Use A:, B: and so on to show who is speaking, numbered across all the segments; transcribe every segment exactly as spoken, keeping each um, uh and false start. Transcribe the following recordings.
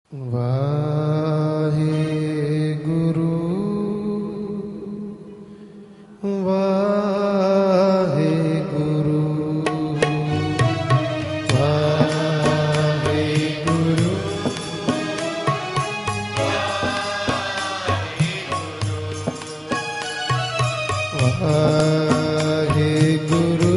A: ਵਾਹਿਗੁਰੂ ਵਾਹਿਗੁਰੂ ਵਾਹਿਗੁਰੂ ਵਾਹਿਗੁਰੂ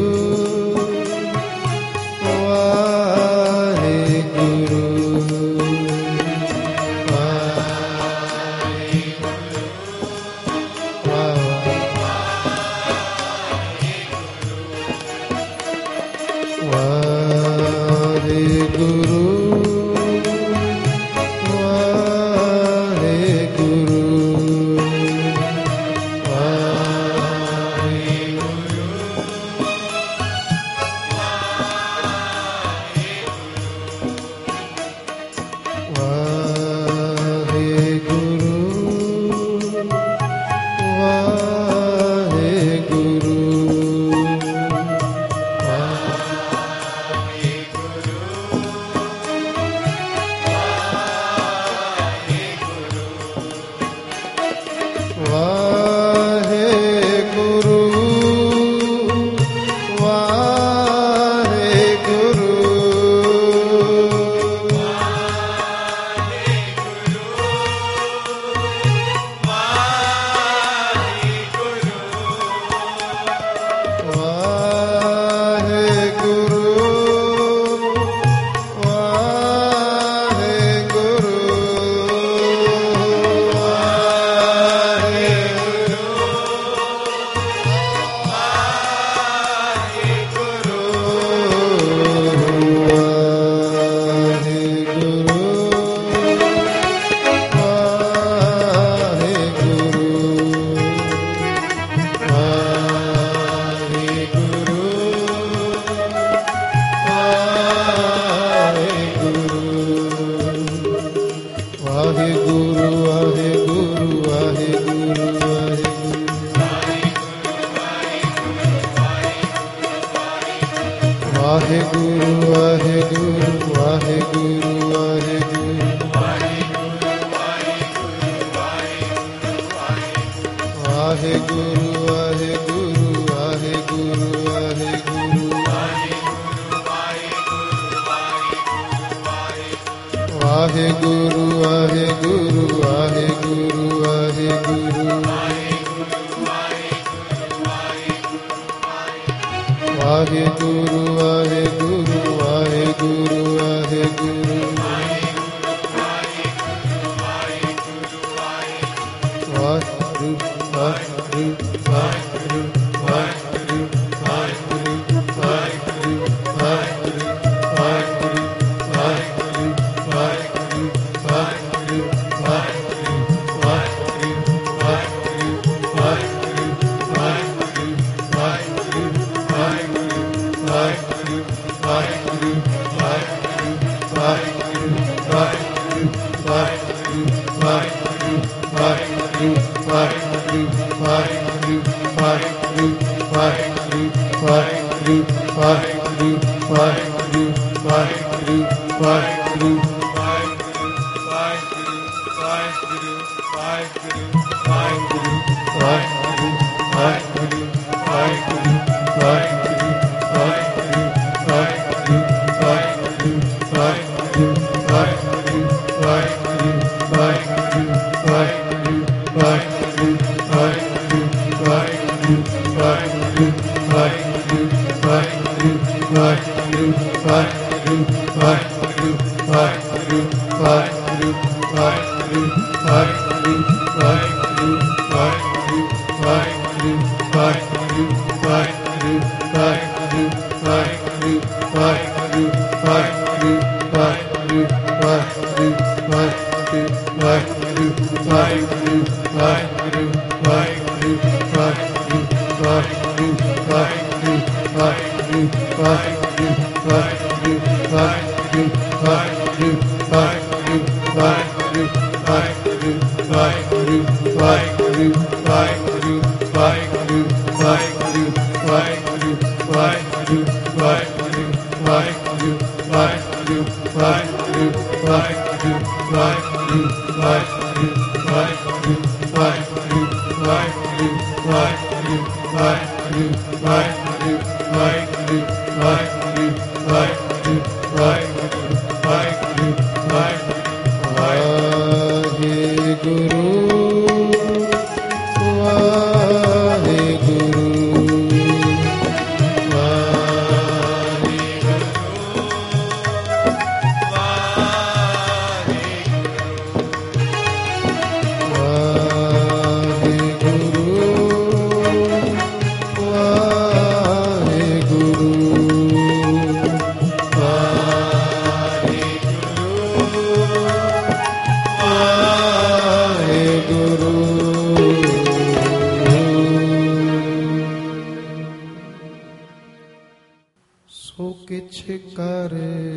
A: सो किछ कर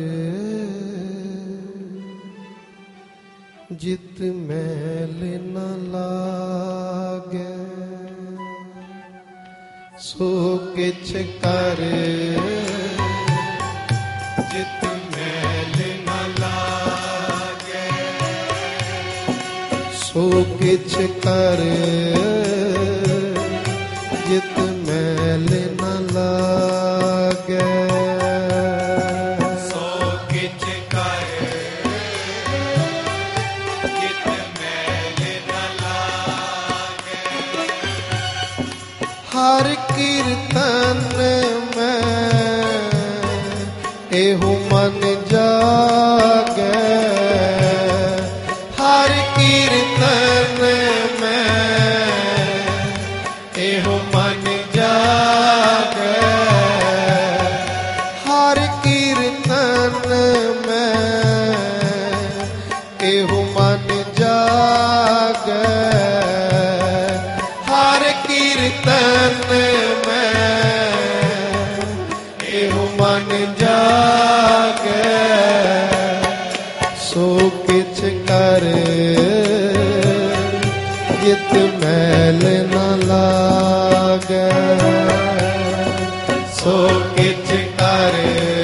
A: जित मैल न लागे, सो किछ कर जित मैल न लागे, सो किछ कर जित मैल न लागे, हर कीर्तन में एहु मन जागे, हर कीर्तन में एहु मन जागे, हर कीर्तन में एहु मन जागे, हर कीर्तन में एहु मन जागे, सो किछ कर जित मैल न लागे, सो किछ कर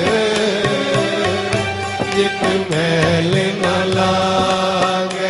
A: जित मैल न लागे।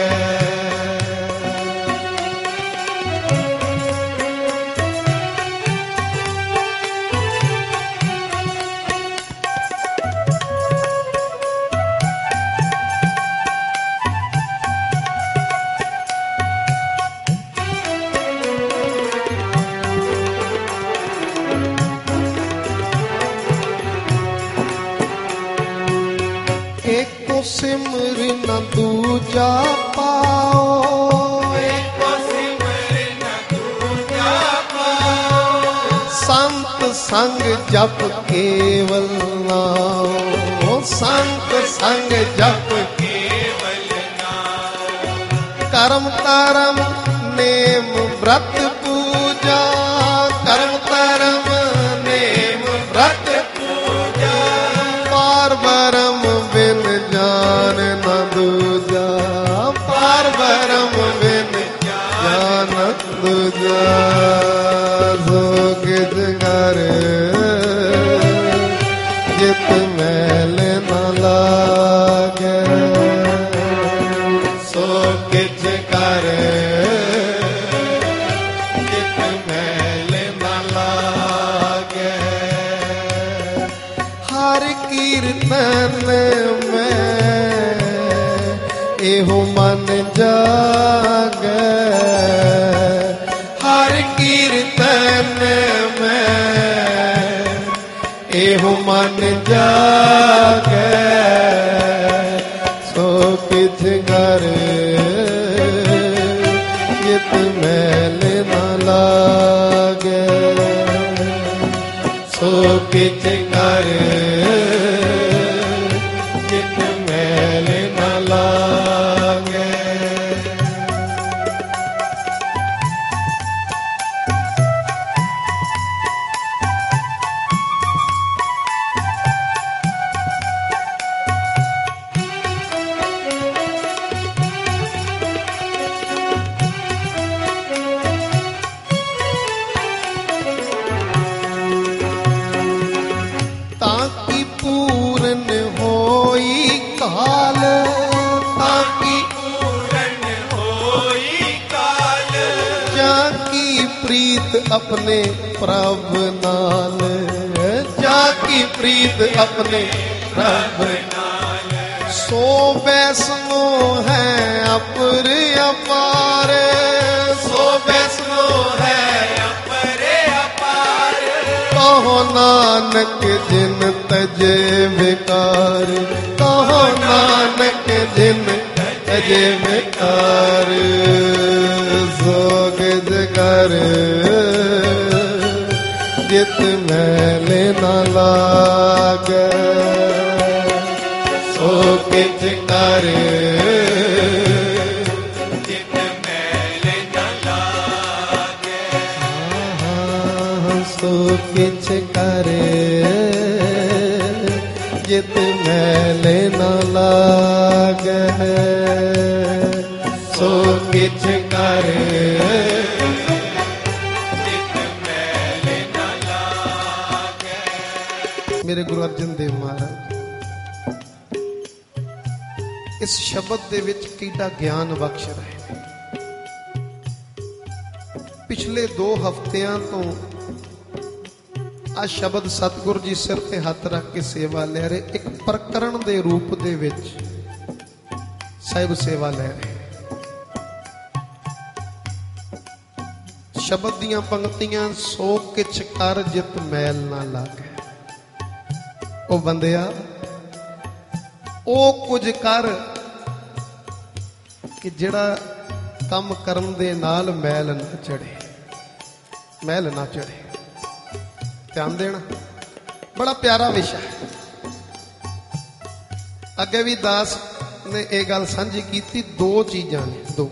A: एको सिमर न दूजा पाओ, एको सिमर न दूजा पाओ, संत संग जप केवल नाओ, संत संग जप केवल नाओ, कर्म तरम नेम व्रत पूजा, कर्म तरम नेम व्रत पूजा, पार ब्रह्म बिन जान न दूजा, पार ब्रह्म बिन जान दूजा, सो किछ कर जित मैल न लागे, सो किछ कर जित मैल न लागे, हर कीर्तन में एहु मन जागे, हर कीर्तन में एहु मन जागे, सो किछ कर जित मैल न लागे, सो किछ कर जित मैल न लागे। ताको प्रीत अपने प्रभ नाल, जाकी प्रीत अपने प्रभ नाल, सो वैष्णो है अपर अपार, सो वैष्णो है अपर अपार, कहो नानक जिन तजे विकार, कहो नानक जिन तजे विकार, सोग जगर जित मैल न लागे, सो किछ कर जित मैल न लागे, सो किछ कर जित मैल न लागे, सो किछ कर जित मैल न लागे। मेरे गुरु अर्जन देव महाराज इस शब्द दे विच कितना ज्ञान बख्श रहे हैं। पिछले दो हफ्तियां तो आ शब्द सतगुरु जी सिर ते हथ रख के सेवा ले रहे, एक प्रकरण दे रूप दे विच साहिब सेवा ले रहे। शब्द दियां पंक्तियां सो किछ कर जित मैल ना लागे, ओ बंदिया ओ कुछ कर कि जिहड़ा काम करन दे नाल मैल ना चढ़े, मैल ना चढ़े। ध्यान देना, बड़ा प्यारा विषय है। अगे भी दास ने यह गल सांझी की, दो चीज़ां ने, दो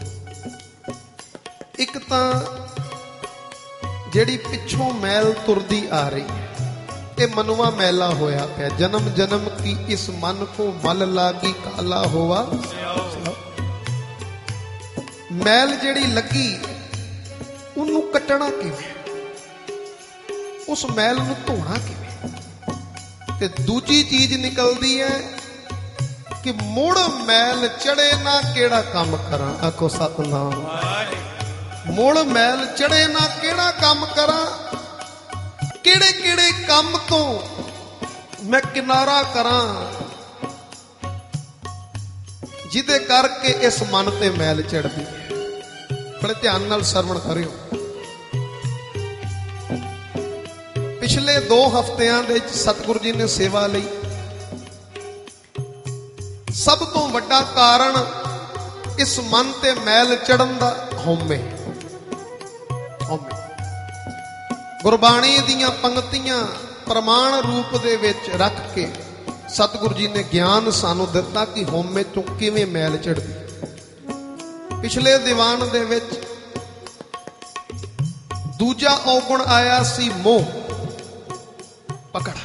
A: एक तां जिहड़ी पिछों मैल तुरदी आ रही है, ये मनुआ मैला होया पिया, जन्म जन्म की इस मन को मल लागी काला होवा। मैल जिहड़ी लगी उन्नू कटना किवें, उस मैल नू धोना किवें। ते दूजी चीज निकलदी है कि मुड़ मैल चढ़े ना केड़ा काम करा, आखो सतनाम। मुड़ मैल चढ़े ना केड़ा काम करा, केड़े केड़े काम तो मैं किनारा करा जिदे करके इस मन ते मैल चढ़दी है। बड़े ध्यान नाल सरवण करियो। पिछले दो हफ्तियां दे सतगुरु जी ने सेवा लई, सब तो वड्डा कारण इस मन ते मैल चढ़न दा हौमे। हौमे गुरबाणी दियां पंक्तियां प्रमाण रूप दे विच रख के सतगुरु जी ने ज्ञान सानू दिता कि हौमे चों किवें मैल चढ़दी। पिछले दीवान दे विच दूजा औगुण आया सी मोह, पकड़।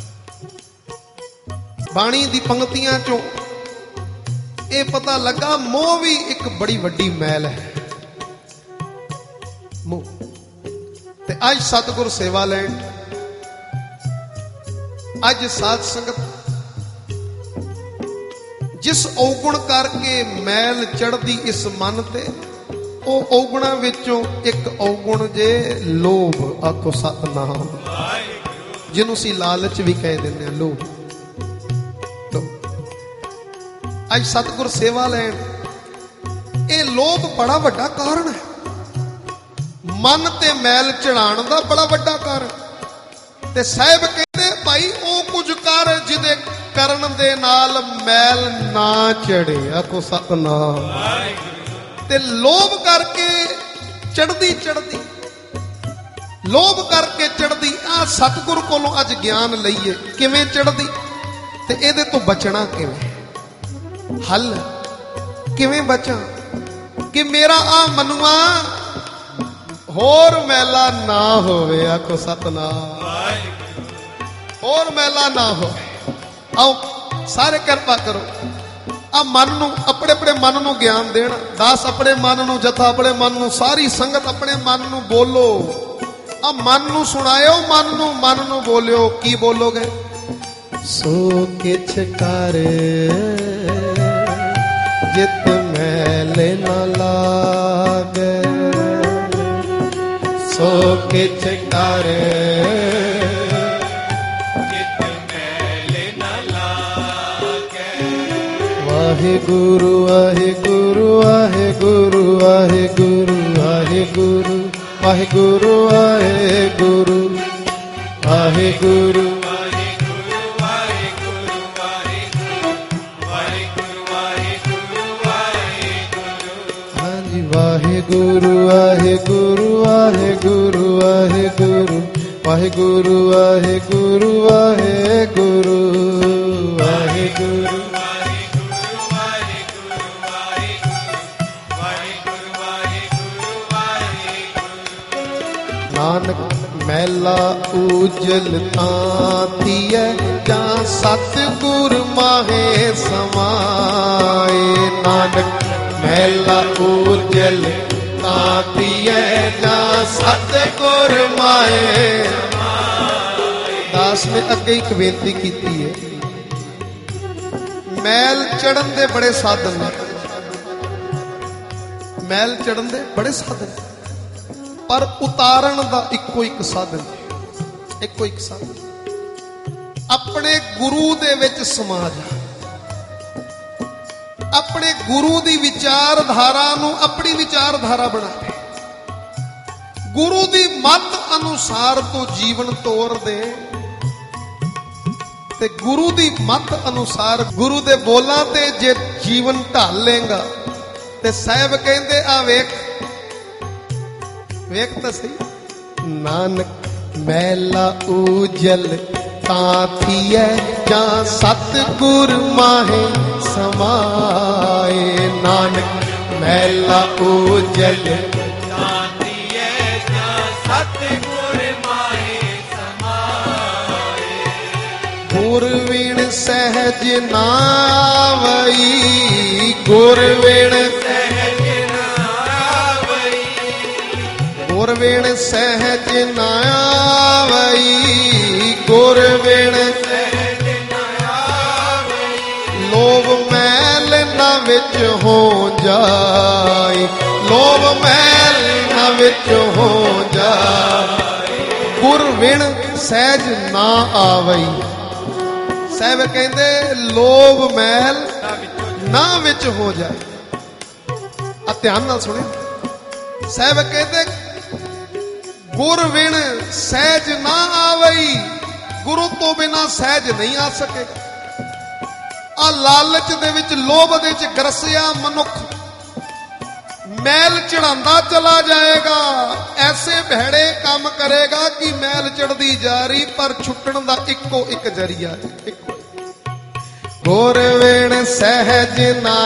A: बाणी दी पंक्तियां चों ये पता लगा मोह भी एक बड़ी वड्डी मैल है। मोह ते अज सतगुर सेवा लैन, अज साध संगत जिस औगुण करके मैल चढ़दी इस मन ते, ओ औगुणा विचों एक औगुण जे लोभ, आखो सतनाम, जिन्हों सी लालच भी कह देने लोभ। अज सतगुर सेवा लैन, ये लोभ बड़ा वड्डा कारण है, मन ते मैल चढ़ाण दा बड़ा वड्डा कारण। ते साहिब कहते भाई ओ कुछ कर जिदे करन दे नाल मैल ना चढ़े, आखो सतनाम। ते लोभ करके चढ़दी चढ़दी लोभ करके चढ़दी आ सतगुर कोलों अज ज्ञान लईए किवें चढ़दी ते इहदे तो बचना किवें, हल किवें बचा कि मेरा आ मनुआ होर मैला ना होवे, आखो सतनाम, होर मैला ना होवे। आओ सारे कृपा करो, आ मन नू अपने अपने मन नू ज्ञान देना। दास अपने मन नू, जथा अपने मन नू, सारी संगत अपने मन नू बोलो। आ मन नू सुनायो, मन नू मन नू बोलियो। की बोलोगे? सो किछ कर जित मैल न लागे, ਸੋ ਕਿਛ ਕਰ ਵਾਹਿਗੁਰੂ ਵਾਹਿਗੁਰੂ ਵਾਹਿਗੁਰੂ ਵਾਹਿਗੁਰੂ ਵਾਹਿਗੁਰੂ ਵਾਹਿਗੁਰੂ ਵਾਹਿਗੁਰੂ ਵਾਹਿਗੁਰੂ ਹਾਂਜੀ ਵਾਹਿਗੁਰੂ ਵਾਹਿਗੁਰੂ ਵਾਹਿਗੁਰੂ ਵਾਹਿਗੁਰੂ ਵਾਹਿਗੁਰੂ ਵਾਹਿਗੁਰੂ ਵਾਹਿਗੁਰੂ ਵਾਹਿਗੁਰੂ ਨਾਨਕ ਮੈਲਾ ਊਜਲ ਤਾਂ ਥੀਐ ਜਾਂ ਸਤਿਗੁਰ ਮਾਹੇ ਸਮਾਏ ਨਾਨਕ ਮੈਲਾ ਊਜਲ ਤਾਂ ਥੀਐ ਜਾਂ ਸਤਿਗੁਰ ਮਾਹੇ ਦਾਸ ਨੇ ਅੱਗੇ ਇੱਕ ਬੇਨਤੀ ਕੀਤੀ ਹੈ ਮੈਲ ਚੜਨ ਦੇ ਬੜੇ ਸਾਧਨ ਨੇ ਮੈਲ ਚੜਨ ਦੇ ਬੜੇ ਸਾਧਨ ਪਰ ਉਤਾਰਨ ਦਾ ਇੱਕੋ ਇੱਕ ਸਾਧਨ ਇੱਕੋ ਇੱਕ ਸਾਧਨ ਆਪਣੇ ਗੁਰੂ ਦੇ ਵਿੱਚ ਸਮਾ ਜਾ ਆਪਣੇ ਗੁਰੂ ਦੀ ਵਿਚਾਰਧਾਰਾ ਨੂੰ ਆਪਣੀ ਵਿਚਾਰਧਾਰਾ ਬਣਾ ਦੇ ਗੁਰੂ ਦੀ ਮੱਤ ਅਨੁਸਾਰ ਤੋਂ ਜੀਵਨ ਤੋਰ ਦੇ ਤੇ ਗੁਰੂ ਦੀ ਮੱਤ ਅਨੁਸਾਰ ਗੁਰੂ ਦੇ ਬੋਲਾਂ ਤੇ ਜੇ ਜੀਵਨ ਢਾਲ ਲੇਗਾ ਤੇ ਸਾਹਿਬ ਕਹਿੰਦੇ ਆ ਵੇਖ ਵੇਖ ਤਾਂ ਸਹੀ ਨਾਨਕ ਮੈਲਾ ਊਜਲ ਤਾਂ ਥੀਐ ਜਾਂ ਸਤਿਗੁਰ ਮਾਹੇ ਸਮਾਏ ਨਾਨਕ ਮੈਲਾ ਊਜਲ ਤਾਂ ਥੀਐ ਜਾਂ ਸਤਿਗੁਰ ਮਾਹੇ ਸਮਾਏ ਗੁਰ ਵਿਣ ਸਹਿਜ ਨਾਵਈ ਗੁਰ ਵਿਣ ਗੁਰ ਵਿਣ ਸਹਿਜ ਨਾ ਆਵਈ ਗੁਰ ਵਿਣ ਸਹਿਜ ਨਾ ਆਵਈ ਲੋਭ ਮੈਲ ਨਾ ਵਿੱਚ ਹੋ ਜਾਏ ਲੋਭ ਮੈਲ ਨਾ ਵਿੱਚ ਹੋ ਜਾਏ ਗੁਰ ਵਿਣ ਸਹਿਜ ਨਾ ਆਵਈ ਸਾਹਿਬ ਕਹਿੰਦੇ ਲੋਭ ਮੈਲ ਨਾ ਵਿੱਚ ਹੋ ਜਾਏ ਆ ਧਿਆਨ ਨਾਲ ਸੁਣਿਓ ਸਾਹਿਬ ਕਹਿੰਦੇ ਗੁਰ ਵਿਣ ਸਹਿਜ ਨਾ ਆਵਈ ਗੁਰੂ ਤੋਂ ਬਿਨਾ ਸਹਿਜ ਨਹੀਂ ਆ ਸਕੇਗਾ ਆ ਲਾਲਚ ਦੇ ਵਿੱਚ ਲੋਭ ਦੇ ਵਿੱਚ ਗਰਸਿਆ ਮਨੁੱਖ ਮੈਲ ਚੜਾਉਂਦਾ ਚਲਾ ਜਾਏਗਾ ਐਸੇ ਭੈੜੇ ਕੰਮ ਕਰੇਗਾ ਕਿ ਮੈਲ ਚੜਦੀ ਜਾ ਰਹੀ ਪਰ ਛੁੱਟਣ ਦਾ ਇੱਕੋ ਇੱਕ ਜਰੀਆ ਇੱਕੋ ਗੁਰ ਵਿਣ ਸਹਿਜ ਨਾ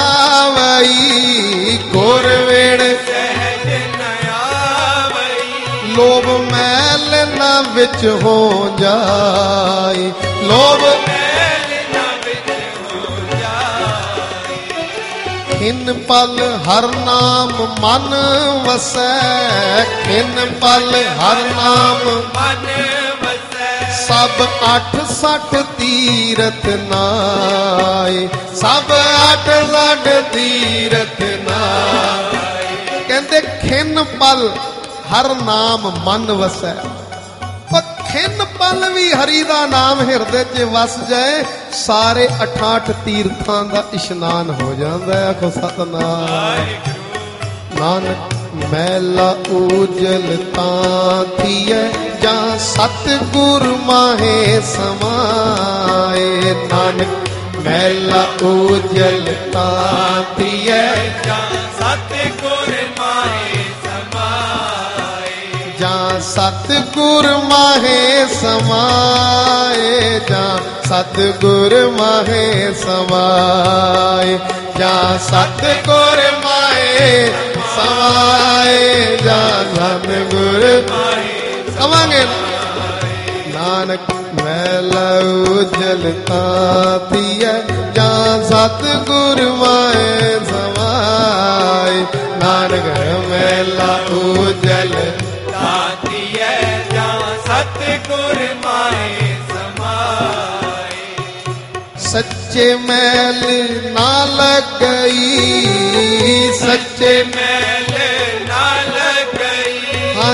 A: ਆਵਈ ਗੁਰ ਵਿਣ ਸਹਿਜ ਨਾ ਆਵਈ ਲੋਭ ਮੈਲ ਨਾ ਵਿੱਚ ਹੋ ਜਾਏ ਲੋਭ ਮੈਲ ਨਾ ਵਿੱਚ ਹੋ ਜਾਏ ਖਿਨ ਪਲ ਹਰ ਨਾਮ ਮਨ ਵਸੈ ਖਿਨ ਪਲ ਹਰ ਨਾਮ ਮਨ ਸਭ ਅੱਠ ਸੱਠ ਤੀਰਥ ਨਾਏ ਸਭ ਅੱਠ ਸੱਠ ਤੀਰਥ ਨਾਏ ਕਹਿੰਦੇ ਖਿਨ ਪਲ ਹਰ ਨਾਮ ਮਨ ਵਸੈ ਪਰ ਖਿਨ ਪਲ ਵੀ ਹਰੀ ਦਾ ਨਾਮ ਹਿਰਦੇ 'ਚ ਵਸ ਜਾਏ ਸਾਰੇ ਅਠਾਹਠ ਤੀਰਥਾਂ ਦਾ ਇਸ਼ਨਾਨ ਹੋ ਜਾਂਦਾ ਹੈ ਆਖੋ ਸਤਿਨਾਮ ਨਾਨਕ ਮੈਲਾ ਊਜਲ ਤਾਂ ਥੀਐ ਜਾਂ ਸਤਿਗੁਰ ਮਾਹੇ ਸਮਾਏ ਨਾਨਕ ਮੈਲਾ ਊਜਲ ਤਾਂ ਥੀਐ ਜਾਂ ਸਤਿਗੁਰ ਮਾਹੇ ਸਮਾਏ ਜਾਂ ਸਤਿਗੁਰ ਮਾਹੇ ਸਮਾਏ ਜਾਂ ਸਤਿਗੁਰ ਮਾਹੇ ਸਮਾਏ ਜਾਂ ਸਤਿਗੁਰ ਮਾਹੇ ਸਮਾਏ ਜਾਂ ਸਤਿਗੁਰ ਮਾਹੇ ਸਮਾਂਗੇ ਨਾਨਕ ਮੈਲਾ ਊਜਲ ਤਾਂ ਥੀਐ ਜਾਂ ਸਤਿਗੁਰ ਮਾਹੇ ਸਮਾਏ ਨਾਨਕ ਮੈਲਾ ਊਜਲ ਤਾਂ ਥੀਐ ਜਾਂ ਸਤਿਗੁਰ ਮਾਹੇ ਸਮਾਏ ਸੱਚੇ ਮੈਲ ਨਾ ਲੱਗਈ ਸੱਚੇ ਮੈਲ ਨਾ ਲੱਗਈ ਹਾਂਜੀ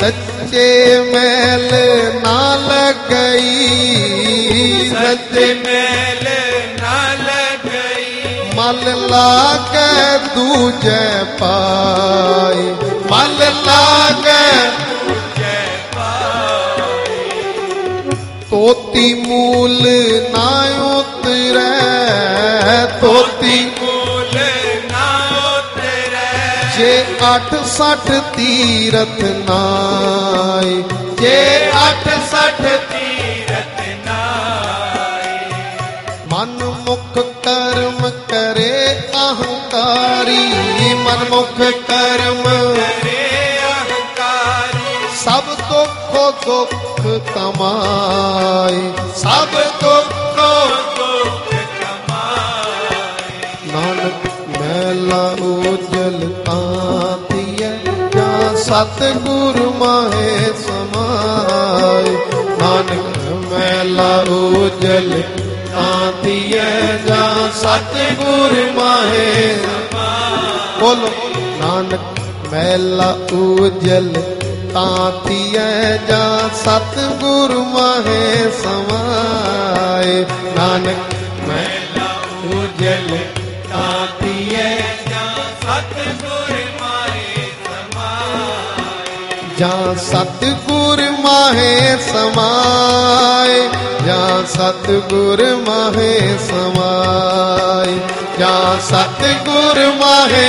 A: सच्चे मैल ना लगई,
B: सच्चे मैल ना लगई,
A: मल लागे दूजे पाई, मल लागे
B: दूजे पाई,
A: तोती मूल ना उतरे, तोती
B: मूल ना उतरे,
A: जे अठ सठ तीरथ नाय, जे अठ सठ
B: तीरथ नाय,
A: मन मुख कर्म करे अहंकारी, मन मुख कर्म
B: करे अहंकारी,
A: सब दुखो दुख कमाए, सब दुखो
B: दुख कमाए,
A: नानक मैला ओजल तांतिय, जा सतगुरु माहे समाए, नानक मैला ओजल तांतिय, जा सतगुरु माहे समाए। बोलो नानक मैला ओजल तांतिय, जा सतगुरु माहे समाए, नानक
B: मैला उजल तांतिय, जा सतगुर माहे समाए,
A: जा सतगुर माहे समाए, जा सतगुर माहे समाए, जा सतगुर माहे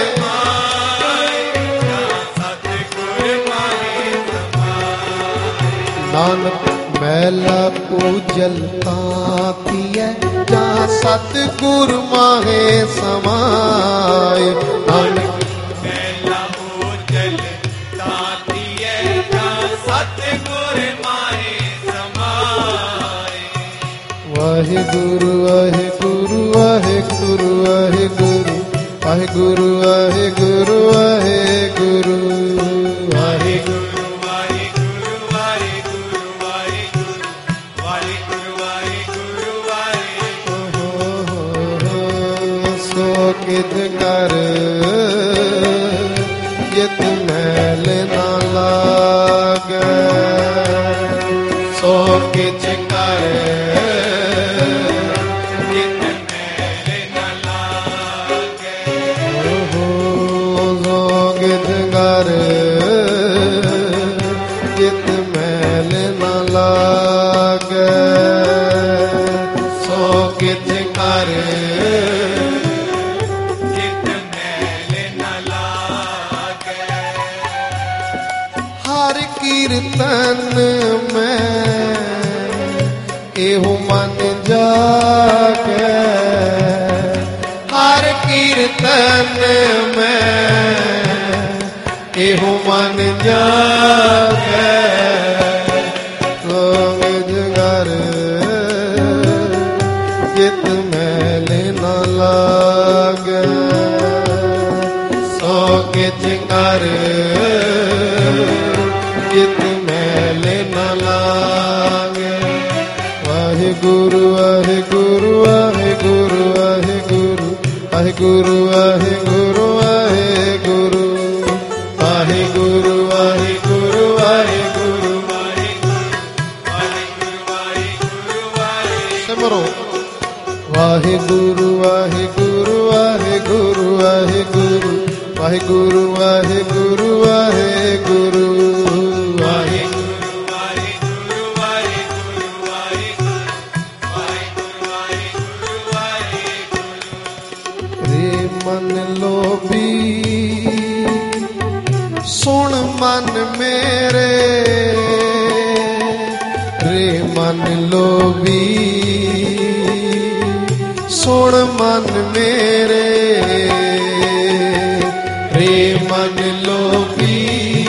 A: नानक मैला उजल तांतिय, जा सतगुर माहे समाए, नानक
B: मैला उजल तांतिय, जा सतगुर माहे समाए।
A: वाहिगुरु वाहिगुरु वाहिगुरु वाहिगुरु वाहिगुरु वाहिगुरु वाहिगुरु वाहिगुरु कित कर जित मैल ना लागे, सो किच कर
B: जित मैल न लागे,
A: सो कित कर जित मैल ना लागे, सो किच कर कीर्तन में एहु मन जागे, हर कीर्तन में एहु मन जागे, लोग जगर जित मैल न लागे, सो किच कर जित मैल न लागे। वाहिगुरु वाहिगुरु वाहिगुरु वाहिगुरु वाहिगुरु वाहिगुरु वाहिगुरु वाहिगुरु वाहिगुरु वाहिगुरु सिमरो वाहिगुरु वाहिगुरु वाहिगुरु वाहिगुरु वाहिगुरु वाहिगुरु वाहिगुरु मन लोभी सुन मन मेरे, रे मन लोभी सुन मन मेरे, रे मन लोभी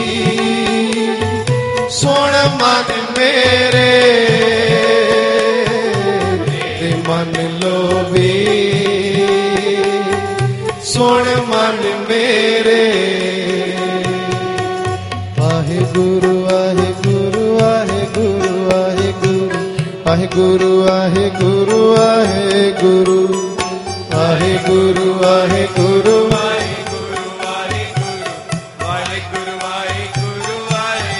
A: सुन मन मेरे, रे मन लोभी सुन मन मेरे। वाहिगुरु वाहिगुरु वाहिगुरु वाहिगुरु वाहिगुरु वाहिगुरु वाहिगुरु वाहिगुरु वाहिगुरु
B: वाहिगुरु वाहिगुरु वाहिगुरु वाहिगुरु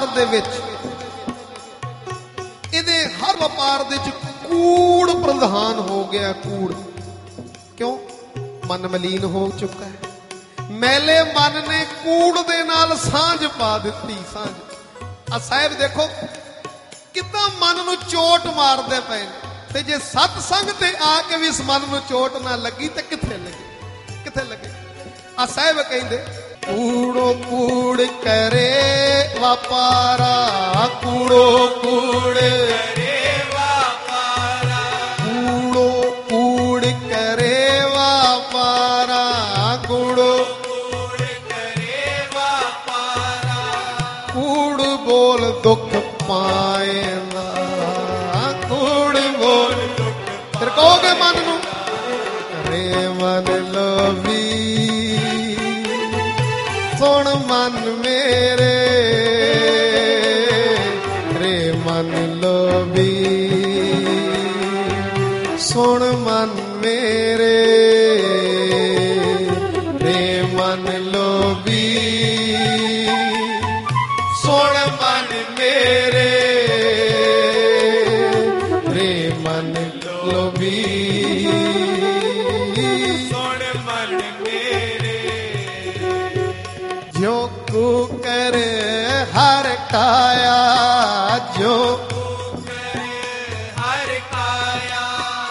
A: ਵਪਾਰ ਦੇ ਵਿੱਚ, ਇਹਦੇ ਹਰ ਵਪਾਰ ਦੇ ਵਿੱਚ ਕੂੜ ਪ੍ਰਧਾਨ ਹੋ ਗਿਆ। ਕੂੜ ਕਿਉਂ? ਮਨ ਮਲੀਨ ਹੋ ਚੁੱਕਾ ਹੈ। ਮੈਲੇ ਮਨ ਨੇ ਕੂੜ ਦੇ ਨਾਲ ਸਾਂਝ ਪਾ ਦਿੱਤੀ। ਸਾਂਝ ਆ ਸਾਹਿਬ ਦੇਖੋ ਕਿੱਦਾਂ ਮਨ ਨੂੰ ਚੋਟ ਮਾਰਦੇ ਪਏ ਨੇ। ਤੇ ਜੇ ਸਤ ਸੰਗ ਤੇ ਆ ਕੇ ਵੀ ਇਸ ਮਨ ਨੂੰ ਚੋਟ ਨਾ ਲੱਗੀ ਤੇ ਕਿੱਥੇ ਲੱਗੇ? ਕਿੱਥੇ ਲੱਗੇ? ਆ ਸਾਹਿਬ ਕਹਿੰਦੇ ਕੂੜੋ ਕੂੜ ਕਰੇ ਵਪਾਰਾ, ਕੂੜੋ ਕੂੜ
B: ਕਰੇ ਵਾਪਾਰਾ,
A: ਕੂੜੋ ਕੂੜ ਕਰੇ ਵਪਾਰਾ, ਕੂੜੋ
B: ਕੂੜ ਕਰੇ ਵਾਪਾਰਾ,
A: ਕੂੜ ਬੋਲ ਦੁੱਖ ਪਾਏਂਦਾ, ਕੂੜ ਬੋਲ ਫਿਰ ਕਹੋਗੇ ਮਨ ਨੂੰ ਰੇ ਮਨ ਲੋਭੀ, ਸੁਣ ਮਨ ਮੇਰੇ ਰੇ ਮਨ ਲੋਭੀ, ਸੁਣ ਮਨ ਮੇਰੇ ਰੇ ਮਨ ਲੋਭੀ, ਸੁਣ ਮਨ ਮੇਰੇ ਰੇ ਮਨ ਲੋਭੀ,
B: ਸੁਣ ਮਨ ਮੇਰੇ,
A: ਜੋ ਕੂ ਕਰੇ ਹਰ ਕਾਇਆ, ਜੋ
B: ਹਰ ਕਾਇਆ,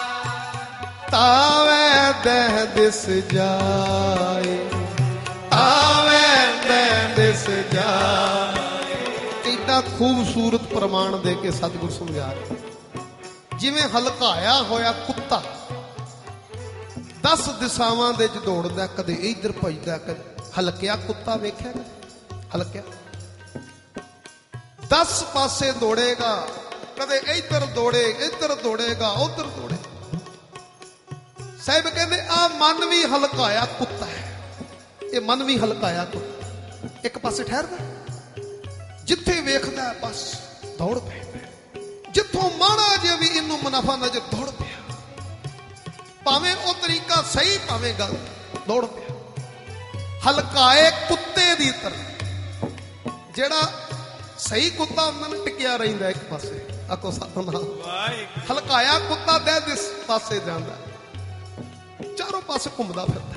A: ਤਾਵੇ ਦਹਿ ਦਿਸ ਜਾਏ, ਤਾਵੇ ਦਹਿ ਦਿਸ ਜਾਏ। ਕਿੰਨਾ ਖੂਬਸੂਰਤ ਪ੍ਰਮਾਣ ਦੇ ਕੇ ਸਤਿਗੁਰ ਸਮਝਾ ਰਹੇ। ਜਿਵੇਂ ਹਲਕਾਇਆ ਹੋਇਆ ਕੁੱਤਾ ਦਸ ਦਿਸ਼ਾਵਾਂ ਦੇ ਚ ਦੌੜਦਾ, ਕਦੇ ਇੱਧਰ ਭੱਜਦਾ, ਕਦੇ ਹਲਕਿਆ ਕੁੱਤਾ ਵੇਖਿਆ ਕਦੇ? ਹਲਕਿਆ ਦਸ ਪਾਸੇ ਦੌੜੇਗਾ, ਕਦੇ ਇੱਧਰ ਦੌੜੇ, ਇੱਧਰ ਦੌੜੇਗਾ, ਉੱਧਰ ਦੌੜੇ। ਸਾਹਿਬ ਕਹਿੰਦੇ ਆ ਮਨ ਵੀ ਹਲਕਾਇਆ ਕੁੱਤਾ ਹੈ। ਇਹ ਮਨ ਵੀ ਹਲਕਾਇਆ ਕੁੱਤਾ, ਇੱਕ ਪਾਸੇ ਠਹਿਰਦਾ, ਜਿੱਥੇ ਵੇਖਦਾ ਬਸ ਦੌੜ ਪੈਂਦਾ, ਜਿੱਥੋਂ ਮਾੜਾ ਜਿਹਾ ਵੀ ਇਹਨੂੰ ਮੁਨਾਫਾ ਨਜ਼ਰ ਦੌੜ ਪਿਆ, ਭਾਵੇਂ ਉਹ ਤਰੀਕਾ ਸਹੀ ਭਾਵੇਂ ਗਲਤ, ਦੌੜ ਪਿਆ। ਹਲਕਾਏ ਕੁੱਤੇ ਦੀ ਤਰ੍ਹਾਂ। ਜਿਹੜਾ ਸਹੀ ਕੁੱਤਾ ਹੁੰਦਾ ਨਾ ਟਿਕਿਆ ਰਹਿੰਦਾ ਇੱਕ ਪਾਸੇ, ਆਖੋ ਸਤਿਨਾਮ।
B: ਵਾਹਿਗੁਰੂ,
A: ਹਲਕਾਇਆ ਕੁੱਤਾ ਦੇ ਦਿਸ ਪਾਸੇ ਜਾਂਦਾ, ਚਾਰੋਂ ਪਾਸੇ ਘੁੰਮਦਾ ਫਿਰਦਾ।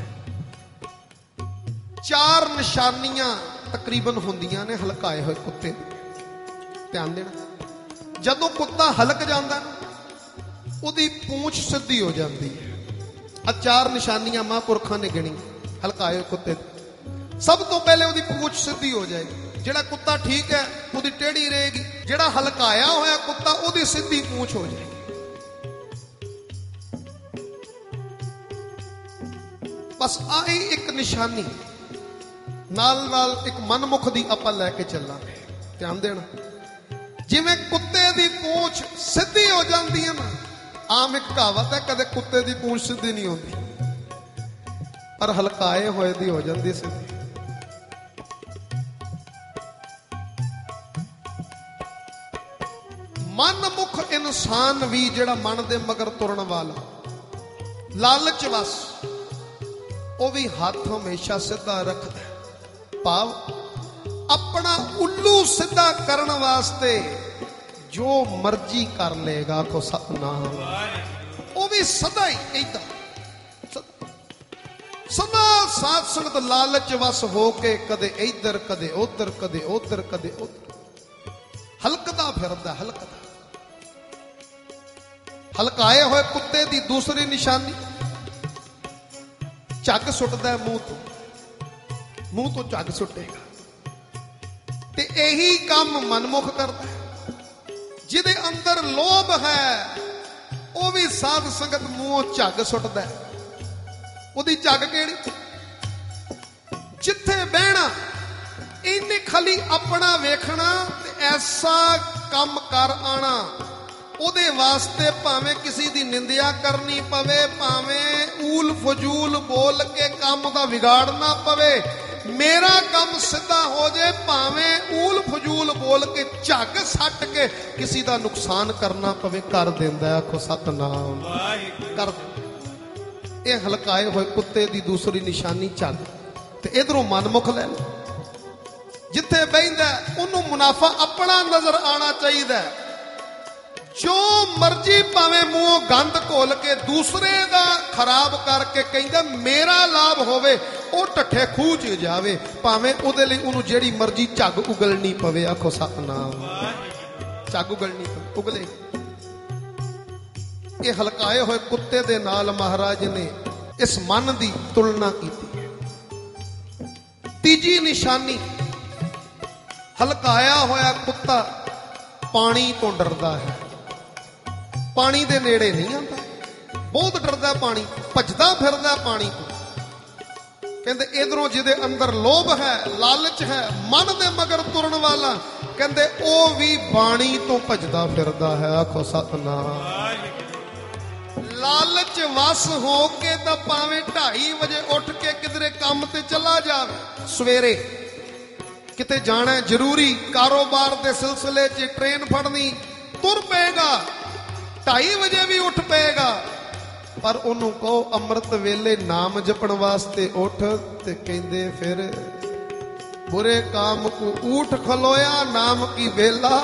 A: ਚਾਰ ਨਿਸ਼ਾਨੀਆਂ ਤਕਰੀਬਨ ਹੁੰਦੀਆਂ ਨੇ ਹਲਕਾਏ ਹੋਏ ਕੁੱਤੇ ਦੀ, ਧਿਆਨ ਦੇਣਾ। ਜਦੋਂ ਕੁੱਤਾ ਹਲਕ ਜਾਂਦਾ ਨਾ, ਉਹਦੀ ਪੂੰਛ ਸਿੱਧੀ ਹੋ ਜਾਂਦੀ ਹੈ। ਆ ਚਾਰ ਨਿਸ਼ਾਨੀਆਂ ਮਹਾਂਪੁਰਖਾਂ ਨੇ ਗਿਣੀ ਹਲਕਾਏ ਹੋਏ ਕੁੱਤੇ ਦੀ। ਸਭ ਤੋਂ ਪਹਿਲੇ ਉਹਦੀ ਪੂੰਛ ਸਿੱਧੀ ਹੋ ਜਾਏਗੀ। ਜਿਹੜਾ ਕੁੱਤਾ ਠੀਕ ਹੈ ਉਹਦੀ ਟੇਢੀ ਰਹੇਗੀ, ਜਿਹੜਾ ਹਲਕਾਇਆ ਹੋਇਆ ਕੁੱਤਾ ਉਹਦੀ ਸਿੱਧੀ ਪੂੰਛ ਹੋ ਜਾਏਗੀ। ਬਸ ਆਹੀ ਇੱਕ ਨਿਸ਼ਾਨੀ ਨਾਲ ਨਾਲ ਇੱਕ ਮਨਮੁਖ ਦੀ ਆਪਾਂ ਲੈ ਕੇ ਚੱਲਾਂਗੇ। ਧਿਆਨ ਦੇਣਾ, ਜਿਵੇਂ ਕੁੱਤੇ ਦੀ ਪੂੰਛ ਸਿੱਧੀ ਹੋ ਜਾਂਦੀ ਹੈ ਨਾ, ਆਮ ਇੱਕ ਕਹਾਵਤ ਹੈ ਕਦੇ ਕੁੱਤੇ ਦੀ ਪੂੰਛ ਸਿੱਧੀ ਨਹੀਂ ਹੁੰਦੀ, ਪਰ ਹਲਕਾਏ ਹੋਏ ਦੀ ਹੋ ਜਾਂਦੀ ਸਿੱਧੀ। ਮਨਮੁਖ ਇਨਸਾਨ ਵੀ ਜਿਹੜਾ ਮਨ ਦੇ ਮਗਰ ਤੁਰਨ ਵਾਲਾ, ਲਾਲਚ ਵਸ, ਉਹ ਵੀ ਹੱਥ ਹਮੇਸ਼ਾ ਸਿੱਧਾ ਰੱਖਦਾ। ਭਾਵ ਆਪਣਾ ਉੱਲੂ ਸਿੱਧਾ ਕਰਨ ਵਾਸਤੇ ਜੋ ਮਰਜ਼ੀ ਕਰ ਲੇਗਾ। ਕੋ ਸਤਨਾਮ। ਉਹ ਵੀ ਸਦਾ ਹੀ ਏਦਾਂ ਸਦਾ ਸਾਧ ਸੰਗਤ ਲਾਲਚ ਵਸ ਹੋ ਕੇ ਕਦੇ ਇੱਧਰ ਕਦੇ ਉੱਧਰ ਕਦੇ ਉੱਧਰ ਕਦੇ ਉੱਧਰ ਹਲਕਦਾ ਫਿਰਦਾ, ਹਲਕਦਾ। ਹਲਕਾਏ ਹੋਏ ਕੁੱਤੇ ਦੀ ਦੂਸਰੀ ਨਿਸ਼ਾਨੀ, ਝੱਗ ਸੁੱਟਦਾ ਮੂੰਹ ਤੋਂ, ਮੂੰਹ ਤੋਂ ਝੱਗ ਸੁੱਟੇਗਾ। ਤੇ ਇਹੀ ਕੰਮ ਮਨਮੁਖ ਕਰਦਾ। ਜਿਹਦੇ ਅੰਦਰ ਲੋਭ ਹੈ ਉਹ ਵੀ ਸਾਧ ਸੰਗਤ ਮੂੰਹੋਂ ਝੱਗ ਸੁੱਟਦਾ। ਉਹਦੀ ਝੱਗ ਕਿਹੜੀ? ਜਿੱਥੇ ਬਹਿਣਾ ਇਹਨੇ ਖਾਲੀ ਆਪਣਾ ਵੇਖਣਾ ਤੇ ਐਸਾ ਕੰਮ ਕਰ ਆਣਾ। ਉਹਦੇ ਵਾਸਤੇ ਭਾਵੇਂ ਕਿਸੇ ਦੀ ਨਿੰਦਿਆ ਕਰਨੀ ਪਵੇ, ਭਾਵੇਂ ਊਲ ਫਜ਼ੂਲ ਬੋਲ ਕੇ ਕੰਮ ਦਾ ਵਿਗਾੜਨਾ ਪਵੇ, ਮੇਰਾ ਕੰਮ ਸਿੱਧਾ ਹੋ ਜੇ, ਭਾਵੇਂ ਊਲ ਫਜ਼ੂਲ ਬੋਲ ਕੇ ਝੱਗ ਸੱਟ ਕੇ ਕਿਸੇ ਦਾ ਨੁਕਸਾਨ ਕਰਨਾ ਪਵੇ, ਕਰ ਦਿੰਦਾ। ਆਖੋ ਸਤਨਾਮ। ਕਰ ਦਿੰਦਾ। ਇਹ ਹਲਕਾਏ ਹੋਏ ਕੁੱਤੇ ਦੀ ਦੂਸਰੀ ਨਿਸ਼ਾਨੀ ਝੱਗ। ਤੇ ਇਧਰੋਂ ਮਨਮੁਖ ਲੈ ਲਓ, ਜਿੱਥੇ ਬਹਿੰਦਾ ਉਹਨੂੰ ਮੁਨਾਫਾ ਆਪਣਾ ਨਜ਼ਰ ਆਣਾ ਚਾਹੀਦਾ। ਜੋ ਮਰਜ਼ੀ ਭਾਵੇਂ ਮੂੰਹੋਂ ਗੰਦ ਘੋਲ ਕੇ ਦੂਸਰੇ ਦਾ ਖਰਾਬ ਕਰਕੇ ਕਹਿੰਦਾ ਮੇਰਾ ਲਾਭ ਹੋਵੇ, ਉਹ ਢੱਠੇ ਖੂਹ 'ਚ ਜਾਵੇ, ਭਾਵੇਂ ਉਹਦੇ ਲਈ ਉਹਨੂੰ ਜਿਹੜੀ ਮਰਜ਼ੀ ਝੱਗ ਉਗਲਣੀ ਪਵੇ। ਆਖੋ ਸਤਨਾਮ। ਝੱਗ ਉਗਲਣੀ ਪਵੇ, ਉਗਲੇ। ਇਹ ਹਲਕਾਏ ਹੋਏ ਕੁੱਤੇ ਦੇ ਨਾਲ ਮਹਾਰਾਜ ਨੇ ਇਸ ਮਨ ਦੀ ਤੁਲਨਾ ਕੀਤੀ। ਤੀਜੀ ਨਿਸ਼ਾਨੀ, ਹਲਕਾਇਆ ਹੋਇਆ ਕੁੱਤਾ ਪਾਣੀ ਤੋਂ ਡਰਦਾ ਹੈ, ਪਾਣੀ ਦੇ ਨੇੜੇ ਨਹੀਂ ਆਉਂਦਾ, ਬਹੁਤ ਡਰਦਾ ਪਾਣੀ, ਭੱਜਦਾ ਫਿਰਦਾ ਪਾਣੀ ਤੋਂ। ਕਹਿੰਦੇ ਇਧਰੋਂ ਜਿਹਦੇ ਅੰਦਰ ਲੋਭ ਹੈ, ਲਾਲਚ ਹੈ, ਮਨ ਦੇ ਮਗਰ ਤੁਰਨ ਵਾਲਾ, ਕਹਿੰਦੇ ਉਹ ਵੀ ਬਾਣੀ ਤੋਂ ਭੱਜਦਾ ਫਿਰਦਾ ਹੈ। ਆਖੋ ਸਤਨਾਮ। ਲਾਲਚ ਵਸ ਹੋ ਕੇ ਤਾਂ ਭਾਵੇਂ ਢਾਈ ਵਜੇ ਉੱਠ ਕੇ ਕਿਧਰੇ ਕੰਮ ਤੇ ਚਲਾ ਜਾਵੇ, ਸਵੇਰੇ ਕਿਤੇ ਜਾਣਾ ਜ਼ਰੂਰੀ, ਕਾਰੋਬਾਰ ਦੇ ਸਿਲਸਿਲੇ 'ਚ ਟ੍ਰੇਨ ਫੜਨੀ, ਤੁਰ ਪਏਗਾ, ਢਾਈ ਵਜੇ ਵੀ ਉੱਠ ਪਏਗਾ, ਪਰ ਉਹਨੂੰ ਕਹੋ ਅੰਮ੍ਰਿਤ ਵੇਲੇ ਨਾਮ ਜਪਣ ਵਾਸਤੇ ਉੱਠ, ਤੇ ਕਹਿੰਦੇ ਫਿਰ ਬੁਰੇ ਕਾਮ ਕੋ ਊਠ ਖਲੋਇਆ, ਨਾਮ ਕੀ ਵੇਲਾ।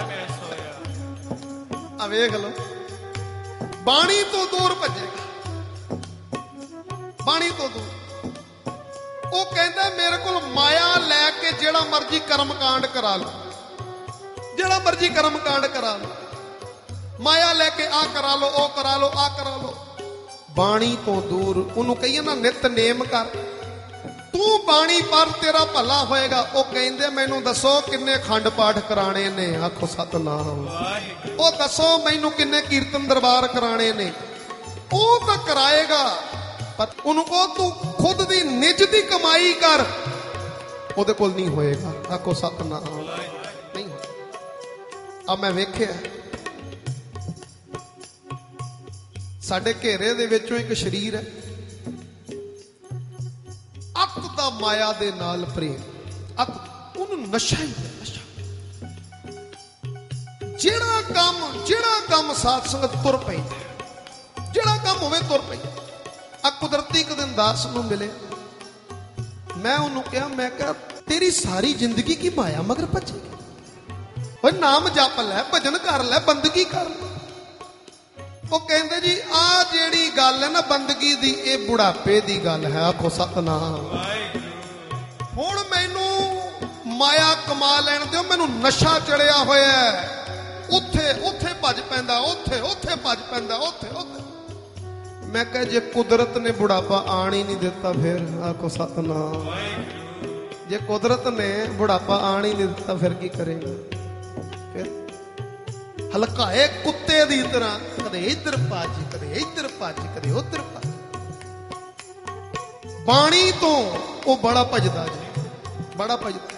A: ਆ ਵੇਖ ਲੋ, ਬਾਣੀ ਤੋਂ ਦੂਰ ਭੱਜੇਗਾ, ਬਾਣੀ ਤੋਂ ਦੂਰ। ਉਹ ਕਹਿੰਦਾ ਮੇਰੇ ਕੋਲ ਮਾਇਆ ਲੈ ਕੇ ਜਿਹੜਾ ਮਰਜ਼ੀ ਕਰਮ ਕਾਂਡ ਕਰਾ ਲਓ, ਜਿਹੜਾ ਮਰਜ਼ੀ ਕਰਮ ਕਾਂਡ ਕਰਾ ਲਓ, ਮਾਇਆ ਲੈ ਕੇ ਆ ਕਰਾ ਲਓ, ਉਹ ਕਰਾ ਲਓ, ਆ ਕਰਾ ਲਓ। ਬਾਣੀ ਤੋਂ ਦੂਰ। ਉਹਨੂੰ ਕਹੀਏ ਨਾ ਨਿਤਨੇਮ ਕਰ, ਤੂੰ ਬਾਣੀ ਪੜ੍ਹ ਤੇਰਾ ਭਲਾ ਹੋਏਗਾ। ਉਹ ਕਹਿੰਦੇ ਮੈਨੂੰ ਦੱਸੋ ਕਿੰਨੇ ਖੰਡ ਪਾਠ ਕਰਾਣੇ ਨੇ। ਆਖੋ ਸਤਨਾਮ। ਉਹ ਦੱਸੋ ਮੈਨੂੰ ਕਿੰਨੇ ਕੀਰਤਨ ਦਰਬਾਰ ਕਰਾਣੇ ਨੇ। ਉਹ ਤਾਂ ਕਰਾਏਗਾ, ਪਰ ਉਹਨੂੰ ਕਹੋ ਤੂੰ ਖੁਦ ਦੀ ਨਿੱਜ ਦੀ ਕਮਾਈ ਕਰ, ਉਹਦੇ ਕੋਲ ਨਹੀਂ ਹੋਏਗਾ। ਆਖੋ ਸਤਨਾਮ। ਨਹੀਂ। ਆ ਮੈਂ ਵੇਖਿਆ ਸਾਡੇ ਘੇਰੇ ਦੇ ਵਿੱਚੋਂ ਇੱਕ ਸ਼ਰੀਰ ਹੈ, ਅੱਤ ਦਾ ਮਾਇਆ ਦੇ ਨਾਲ ਪ੍ਰੇਮ, ਅੱਤ, ਉਹਨੂੰ ਨਸ਼ਾ ਹੀ ਹੈ, ਨਸ਼ਾ। ਜਿਹੜਾ ਕੰਮ ਜਿਹੜਾ ਕੰਮ ਸਾਧ ਸੰਗਤ ਤੁਰ ਪੈਂਦਾ, ਜਿਹੜਾ ਕੰਮ ਹੋਵੇ ਤੁਰ ਪੈਂਦਾ। ਆ ਕੁਦਰਤੀ ਇੱਕ ਦਿਨ ਦਾਸ ਨੂੰ ਮਿਲੇ, ਮੈਂ ਉਹਨੂੰ ਕਿਹਾ, ਮੈਂ ਕਿਹਾ ਤੇਰੀ ਸਾਰੀ ਜ਼ਿੰਦਗੀ ਕੀ ਮਾਇਆ ਮਗਰ ਭੱਜੇਗੀ? ਓਏ ਨਾਮ ਜਪ ਲੈ, ਭਜਨ ਕਰ ਲੈ, ਬੰਦਗੀ ਕਰ ਲੈ। ਉਹ ਕਹਿੰਦੇ ਜੀ ਆ ਜਿਹੜੀ ਗੱਲ ਹੈ ਨਾ ਬੰਦਗੀ ਦੀ, ਇਹ ਬੁਢਾਪੇ ਦੀ ਗੱਲ ਹੈ। ਆਖੋ ਸਤਨਾਮ। ਹੁਣ ਮੈਨੂੰ ਮਾਇਆ ਕਮਾ ਲੈਣ ਦਿਓ, ਮੈਨੂੰ ਨਸ਼ਾ ਚੜਿਆ ਹੋਇਆ, ਉੱਥੇ ਉੱਥੇ ਭੱਜ ਪੈਂਦਾ, ਉੱਥੇ ਉੱਥੇ ਭੱਜ ਪੈਂਦਾ, ਉੱਥੇ ਉੱਥੇ। ਮੈਂ ਕਿਹਾ ਜੇ ਕੁਦਰਤ ਨੇ ਬੁਢਾਪਾ ਆਣ ਹੀ ਨਹੀਂ ਦਿੱਤਾ ਫਿਰ। ਆਖੋ ਸਤਨਾਮ। ਜੇ ਕੁਦਰਤ ਨੇ ਬੁਢਾਪਾ ਆਣ ਹੀ ਨਹੀਂ ਦਿੱਤਾ ਫਿਰ ਕੀ ਕਰੇਗਾ? ਫਿਰ ਹਲਕਾਏ ਕੁੱਤੇ ਦੀ ਤਰ੍ਹਾਂ ਕਦੇ ਇੱਧਰ ਭੱਜ, ਕਦੇ ਇੱਧਰ ਭੱਜ, ਕਦੇ ਉੱਧਰ ਭੱਜ। ਬਾਣੀ ਤੋਂ ਉਹ ਬੜਾ ਭੱਜਦਾ ਜੀ, ਬੜਾ ਭੱਜਦਾ।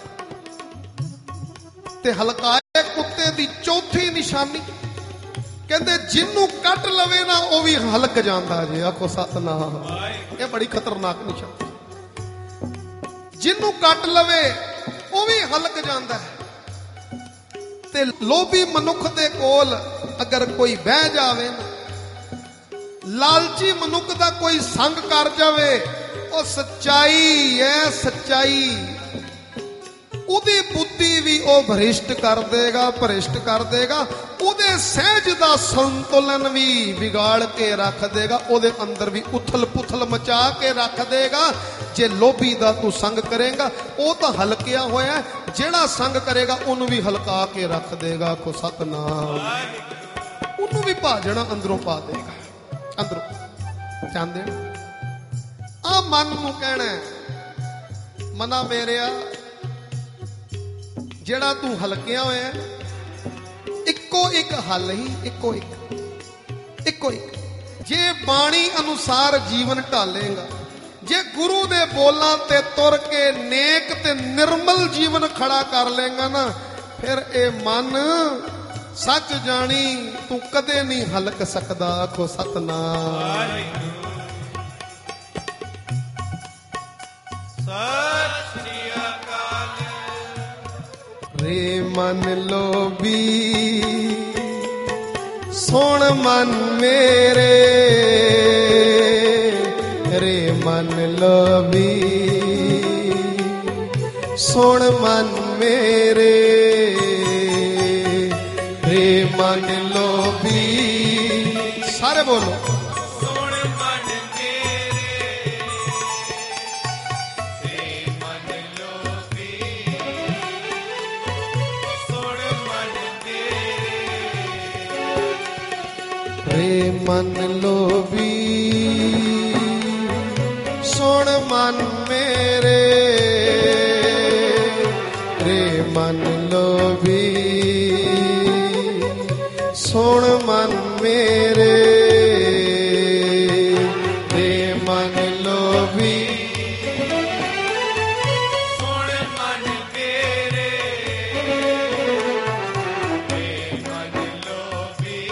A: ਤੇ ਹਲਕਾਏ ਕੁੱਤੇ ਦੀ ਚੌਥੀ ਨਿਸ਼ਾਨੀ, ਕਹਿੰਦੇ ਜਿਹਨੂੰ ਕੱਟ ਲਵੇ ਨਾ ਉਹ ਵੀ ਹਲਕ ਜਾਂਦਾ ਜੀ। ਆਖੋ ਸਤਨਾਮ। ਇਹ ਬੜੀ ਖਤਰਨਾਕ ਨਿਸ਼ਾਨੀ। ਜਿਹਨੂੰ ਕੱਟ ਲਵੇ ਉਹ ਵੀ ਹਲਕ ਜਾਂਦਾ ਹੈ। ਤੇ ਲੋਭੀ ਮਨੁੱਖ ਦੇ ਕੋਲ ਅਗਰ ਕੋਈ ਬਹਿ ਜਾਵੇ ਨਾ, ਲਾਲਚੀ ਮਨੁੱਖ ਦਾ ਕੋਈ ਸੰਗ ਕਰ ਜਾਵੇ, ਉਹ ਸੱਚਾਈ ਹੈ, ਸੱਚਾਈ। ਉਹਦੀ ਬੁੱਧੀ ਵੀ ਉਹ ਭ੍ਰਿਸ਼ਟ ਕਰ ਦੇਗਾ, ਭ੍ਰਿਸ਼ਟ ਕਰ ਦੇਗਾ। ਉਹਦੇ ਸਹਿਜ ਦਾ ਸੰਤੁਲਨ ਵੀ ਵਿਗਾੜ ਕੇ ਰੱਖ ਦੇਗਾ, ਉਹਦੇ ਅੰਦਰ ਵੀ ਉਥਲ ਪੁਥਲ ਮਚਾ ਕੇ ਰੱਖ ਦੇਗਾ। ਜੇ ਲੋਭੀ ਦਾ ਤੂੰ ਸੰਗ ਕਰੇਗਾ ਉਹ ਤਾਂ ਹਲਕਿਆ ਹੋਇਆ, ਜਿਹੜਾ ਸੰਗ ਕਰੇਗਾ ਉਹਨੂੰ ਵੀ ਹਲਕਾ ਕੇ ਰੱਖ ਦੇਗਾ। ਆਖੋ ਸਤਨਾਮ। ਉਹਨੂੰ ਵੀ ਭਾਜਣਾ ਅੰਦਰੋਂ ਪਾ ਦੇਗਾ, ਅੰਦਰੋਂ ਚਾਹੁੰਦੇ ਆ। ਮਨ ਨੂੰ ਕਹਿਣਾ, ਮਨਾ ਮੇਰਿਆ ਜਿਹੜਾ ਤੂੰ ਹਲਕਿਆ ਹੋਇਆ, ਇੱਕੋ ਇੱਕ ਹੱਲ ਹੀ, ਇੱਕੋ ਇੱਕ, ਇੱਕੋ ਇੱਕ। ਜੇ ਬਾਣੀ ਅਨੁਸਾਰ ਜੀਵਨ ਢਾਲੇਗਾ, ਜੇ ਗੁਰੂ ਦੇ ਬੋਲਾਂ ਤੇ ਤੁਰ ਕੇ ਨੇਕ ਤੇ ਨਿਰਮਲ ਜੀਵਨ ਖੜਾ ਕਰ ਲੇਗਾ ਨਾ, ਫਿਰ ਇਹ ਮਨ ਸੱਚ ਜਾਣੀ ਤੂੰ ਕਦੇ ਨਹੀਂ ਹਲਕ ਸਕਦਾ। ਆਖੋ ਸਤਨਾਮ।
B: ਸਤਿ ਸ੍ਰੀ ਅਕਾਲ।
A: ਰੇ ਮਨ ਲੋਭੀ ਸੁਣ ਮਨ ਮੇਰੇ, ਰੇ ਮਨ ਲੋਭੀ ਸੁਣ ਮਨ मेरे रे मन लोभी। सारे बोलो
B: ਸੁਣ ਮਨ ਮੇਰੇ ਤੇ ਮਨ ਲੋਭੀ ਸੁਣ ਮਨ ਮੇਰੇ
A: ਰੇ ਮਨ ਲੋਭੀ ਸੁਣ ਮਨ ਮੇਰੇ ਰੇ ਮਨ ਲੋਭੀ ਸੁਣ ਮਨ ਮੇਰੇ ਰੇ ਮਨ ਲੋਭੀ
B: ਸੁਣ ਮਨ ਮੇਰੇ ਤੇ ਮਨ ਲੋਭੀ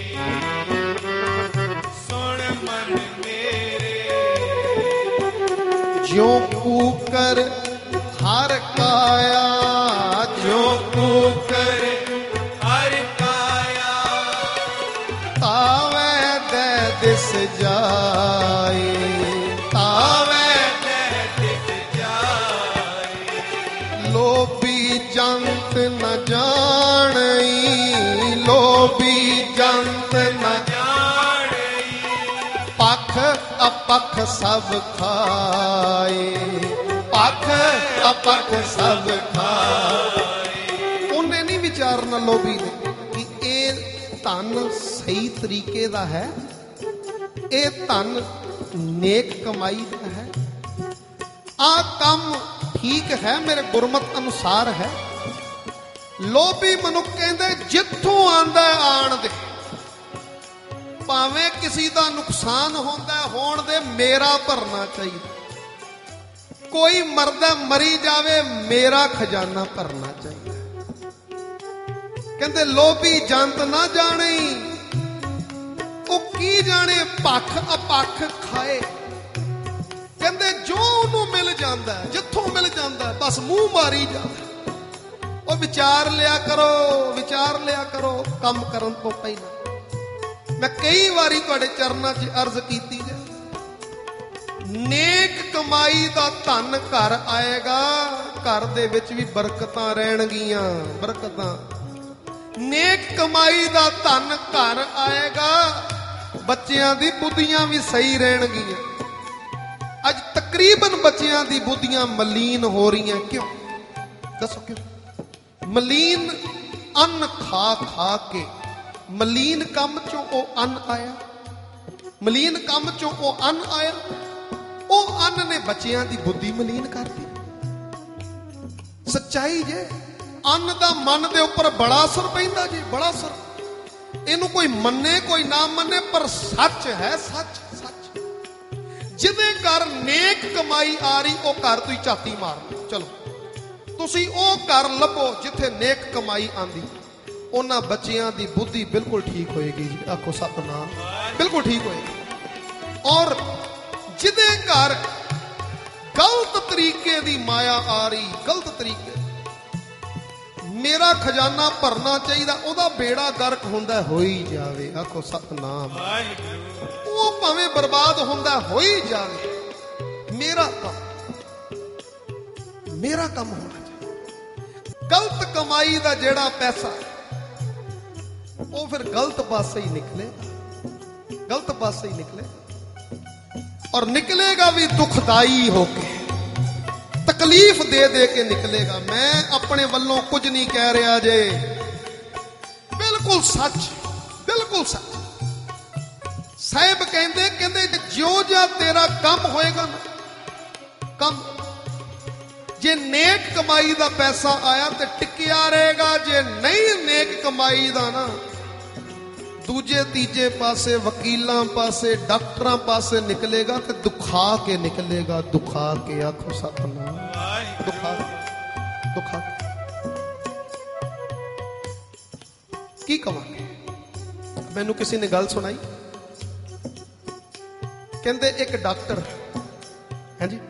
B: ਸੁਣ ਮਨ ਮੇਰੇ
A: ਜਿਉ ਕੂਕਰ ਹਰ ਕਾਇਆ ਜਿਉ ਕੂਕਰ
B: ਹਰਿ ਕਾਇਆ
A: ਤਾਵੈ ਦੇ ਦਿਸ ਜਾਏ ਤਾਵੈ
B: ਲੈ ਦਿਸ ਜਾਏ
A: ਲੋਭੀ ਜੰਤ ਨ ਜਾਣਈ ਲੋਭੀ ਜੰਤ ਨ
B: ਜਾਣਈ
A: ਪਖ ਅਪਖ ਸਭ ਖਾਏ ਪਖ ਅਪਖ ਸਭ ਖਾਏ। ਉਹਨੇ ਨਹੀਂ ਵਿਚਾਰਨਾ ਲੋਭੀ ਨੇ ਕਿ ਇਹ ਧਨ ਸਹੀ ਤਰੀਕੇ ਦਾ ਹੈ, ਇਹ ਧਨ ਨੇਕ ਕਮਾਈ ਦਾ ਹੈ, ਆ ਕੰਮ ਠੀਕ ਹੈ ਮੇਰੇ ਗੁਰਮਤ ਅਨੁਸਾਰ ਹੈ। ਲੋਭੀ ਮਨੁੱਖ ਕਹਿੰਦੇ ਜਿੱਥੋਂ ਆਂਦਾ ਆਣ ਦੇ, ਭਾਵੇਂ ਕਿਸੇ ਦਾ ਨੁਕਸਾਨ ਹੁੰਦਾ ਹੋਣ ਦੇ, ਮੇਰਾ ਭਰਨਾ ਚਾਹੀਦਾ। ਕੋਈ ਮਰਦਾ ਮਰੀ ਜਾਵੇ, ਮੇਰਾ ਖਜ਼ਾਨਾ ਭਰਨਾ ਚਾਹੀਦਾ। ਕਹਿੰਦੇ ਲੋਭੀ ਜੰਤ ਨਾ ਜਾਣੇ, ਉਹ ਕੀ ਜਾਣੇ ਭਖ ਅਪਖ ਖਾਏ। ਕਹਿੰਦੇ ਜੋ ਉਹਨੂੰ ਮਿਲ ਜਾਂਦਾ, ਜਿੱਥੋਂ ਮਿਲ ਜਾਂਦਾ ਬਸ ਮੂੰਹ ਮਾਰੀ ਜਾਂਦਾ। ਉਹ ਵਿਚਾਰ ਲਿਆ ਕਰੋ, ਵਿਚਾਰ ਲਿਆ ਕਰੋ ਕੰਮ ਕਰਨ ਤੋਂ ਪਹਿਲਾਂ। ਮੈਂ ਕਈ ਵਾਰੀ ਤੁਹਾਡੇ ਚਰਨਾਂ 'ਚ ਅਰਜ਼ ਕੀਤੀ ਹੈ, ਨੇਕ ਕਮਾਈ ਦਾ ਧਨ ਘਰ ਆਏਗਾ, ਘਰ ਦੇ ਵਿੱਚ ਵੀ ਬਰਕਤਾਂ ਰਹਿਣਗੀਆਂ। ਬਰਕਤਾਂ ਨੇਕ ਕਮਾਈ ਦਾ ਧਨ ਘਰ ਆਏਗਾ, ਬੱਚਿਆਂ ਦੀ ਬੁੱਧੀਆਂ ਵੀ ਸਹੀ ਰਹਿਣਗੀਆਂ। ਅੱਜ ਤਕਰੀਬਨ ਬੱਚਿਆਂ ਦੀ ਬੁੱਧੀਆਂ ਮਲੀਨ ਹੋ ਰਹੀਆਂ, ਕਿਉਂ ਦੱਸੋ ਕਿਉਂ? ਮਲੀਨ ਅੰਨ ਖਾ ਖਾ ਕੇ, ਮਲੀਨ ਕੰਮ ਚੋਂ ਉਹ ਅੰਨ ਆਇਆ, ਮਲੀਨ ਕੰਮ ਚੋਂ ਉਹ ਅੰਨ ਆਇਆ, ਉਹ ਅੰਨ ਨੇ ਬੱਚਿਆਂ ਦੀ ਬੁੱਧੀ ਮਲੀਨ ਕਰਤੀ। ਸੱਚਾਈ ਜੇ ਅੰਨ ਦਾ ਮਨ ਦੇ ਉੱਪਰ ਬੜਾ ਅਸਰ ਪੈਂਦਾ ਜੀ, ਬੜਾ ਅਸਰ। ਇਹਨੂੰ ਕੋਈ ਮੰਨੇ ਕੋਈ ਨਾ ਮੰਨੇ, ਪਰ ਸੱਚ ਹੈ, ਸੱਚ ਸੱਚ। ਜਿਹਦੇ ਘਰ ਨੇਕ ਕਮਾਈ ਆ ਰਹੀ, ਉਹ ਘਰ ਤੁਸੀਂ ਝਾਤੀ ਮਾਰ ਲਓ। ਚਲੋ ਤੁਸੀਂ ਉਹ ਘਰ ਲੱਭੋ ਜਿੱਥੇ ਨੇਕ ਕਮਾਈ ਆਂਦੀ, ਉਹਨਾਂ ਬੱਚਿਆਂ ਦੀ ਬੁੱਧੀ ਬਿਲਕੁਲ ਠੀਕ ਹੋਏਗੀ ਜੀ। ਆਖੋ ਸਤਨਾਮ, ਬਿਲਕੁਲ ਠੀਕ ਹੋਏਗੀ। ਔਰ ਜਿਹਦੇ ਘਰ ਗਲਤ ਤਰੀਕੇ ਦੀ ਮਾਇਆ ਆ ਰਹੀ, ਗਲਤ ਤਰੀਕੇ, ਮੇਰਾ ਖਜ਼ਾਨਾ ਭਰਨਾ ਚਾਹੀਦਾ, ਉਹਦਾ ਬੇੜਾ ਗਰਕ ਹੁੰਦਾ ਹੋਈ ਜਾਵੇ। ਆਖੋ ਸਤਨਾਮ। ਉਹ ਭਾਵੇਂ ਬਰਬਾਦ ਹੁੰਦਾ ਹੋਈ ਜਾਵੇ, ਮੇਰਾ ਕੰਮ ਮੇਰਾ ਕੰਮ ਹੋਣਾ ਚਾਹੀਦਾ। ਗਲਤ ਕਮਾਈ ਦਾ ਜਿਹੜਾ ਪੈਸਾ, ਉਹ ਫਿਰ ਗਲਤ ਪਾਸੇ ਹੀ ਨਿਕਲੇਗਾ, ਗਲਤ ਪਾਸੇ ਹੀ ਨਿਕਲੇ, ਔਰ ਨਿਕਲੇਗਾ ਵੀ ਦੁਖਦਾਈ ਹੋ ਕੇ, ਤਕਲੀਫ ਦੇ ਦੇ ਕੇ ਨਿਕਲੇਗਾ। ਮੈਂ ਆਪਣੇ ਵੱਲੋਂ ਕੁਝ ਨਹੀਂ ਕਹਿ ਰਿਹਾ ਜੇ, ਬਿਲਕੁਲ ਸੱਚ, ਬਿਲਕੁਲ ਸੱਚ। ਸਾਹਿਬ ਕਹਿੰਦੇ ਕਹਿੰਦੇ ਜਿਉਂ ਜਿਹਾ ਤੇਰਾ ਕੰਮ ਹੋਏਗਾ ਨਾ, ਕੰਮ ਜੇ ਨੇਕ ਕਮਾਈ ਦਾ ਪੈਸਾ ਆਇਆ ਤੇ ਟਿਕਿਆ ਰਹੇਗਾ, ਜੇ ਨਹੀਂ ਨੇਕ ਕਮਾਈ ਦਾ ਨਾ, ਦੂਜੇ ਤੀਜੇ ਪਾਸੇ, ਵਕੀਲਾਂ ਪਾਸੇ, ਡਾਕਟਰਾਂ ਪਾਸੇ ਨਿਕਲੇਗਾ ਤੇ ਦੁਖਾ ਕੇ ਨਿਕਲੇਗਾ, ਦੁਖਾ ਕੇ। ਆਖੋ ਸਤਨਾਮ। ਦੁਖਾ ਦੁਖਾ ਕੀ ਕਵਾਂਗੇ? ਮੈਨੂੰ ਕਿਸੇ ਨੇ ਗੱਲ ਸੁਣਾਈ, ਕਹਿੰਦੇ ਇੱਕ ਡਾਕਟਰ ਹੈ ਜੀ,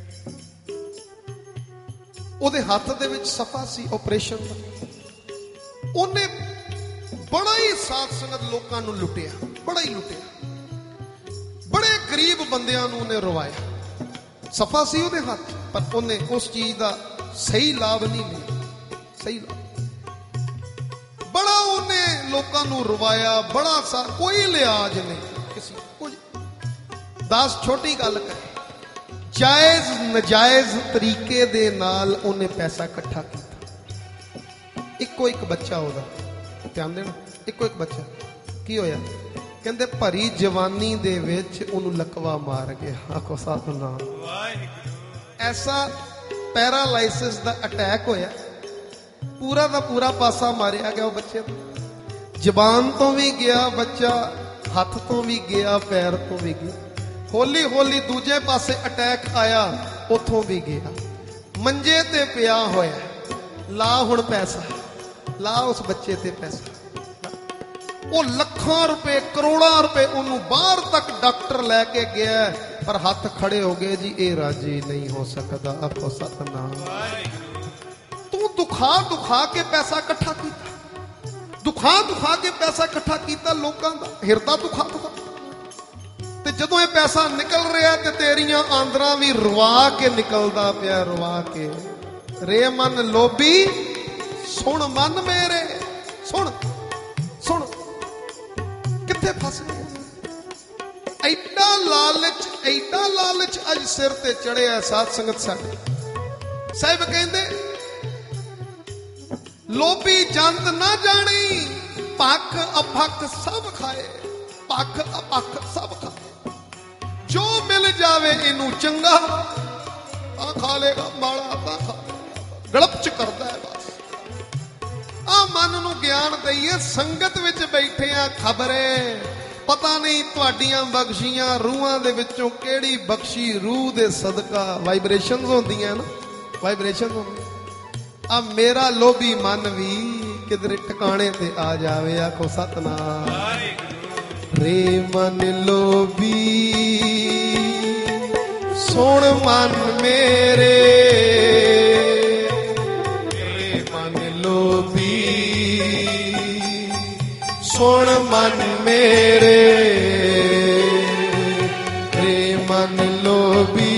A: ਉਹਦੇ ਹੱਥ ਦੇ ਵਿੱਚ ਸਫਾ ਸੀ ਆਪਰੇਸ਼ਨ ਦਾ। ਉਹਨੇ ਬੜਾ ਹੀ ਸਾਧ ਸੰਗਤ ਲੋਕਾਂ ਨੂੰ ਲੁੱਟਿਆ, ਬੜਾ ਹੀ ਲੁੱਟਿਆ, ਬੜੇ ਗਰੀਬ ਬੰਦਿਆਂ ਨੂੰ ਉਹਨੇ ਰਵਾਇਆ। ਸਫਾ ਸੀ ਉਹਦੇ ਹੱਥ, ਪਰ ਉਹਨੇ ਉਸ ਚੀਜ਼ ਦਾ ਸਹੀ ਲਾਭ ਨਹੀਂ ਲਿਆ। सही ला बड़ा उन्हें लोगों को रवाया बड़ा सा कोई लिहाज नहीं किसी कुछ दस छोटी गल करे जायज नजायज तरीके दे नाल उन्हें पैसा इकट्ठा किया इको एक बच्चा होगा ध्यान देना इको एक बच्चा की होया कहते भरी जवानी दे विच उन्हों लकवा मार गया आखो सतनाम ऐसा पैरालाइसिस दा अटैक होया पूरा का पूरा पासा मारिया गया बच्चे जबान तो भी गया बच्चा हाथ तो भी गया पैर तो भी गया हौली हौली दूजे पासे अटैक आया उथों भी गया मंजे ते पिया होया ला हुण पैसा ला उस बच्चे ते पैसा वो लखां रुपए करोड़ां रुपए उन्होंने बाहर तक डॉक्टर लैके गया पर हाथ खड़े हो गए जी ये राजी नहीं हो सकता आखो सतनाम तू दुखा दुखा के पैसा इकट्ठा किया दुखा दुखा के पैसा इकट्ठा किया लोगों का हिरदा दुखा दुखा ते जदों ये पैसा निकल रहा ते तेरियां आंदरा भी रवा के निकलदा पिया रवा के रे मन लोभी सुन मन मेरे सुन सुन किथे फस गए ऐडा लालच ऐडा लालच अज सिर ते चढ़िया साध संगत साडे साहिब कहंदे लोभी जंत ना जानी पख अपख सब खाए पख अपख सब खाए जो मिल जावे इनू चंगा आ खा लेगा माड़ा ता खा गड़पच करता है बस आ मन नू ज्ञान दईए संगत विच बैठे आ खबरे पता नहीं तुहाडियां बख्शियां रूहां दे विचों केड़ी बख्शी रूह दे सदका वाइब्रेशनस होंदियां ना वाइब्रेशन होंदी अब मेरा लोभी मन भी किधरे ठिकाने ते आ जावे आखो सतनाम रे मन लोभी सुन मन मेरे रे मन लोभी सुन मन मेरे रे मन लोभी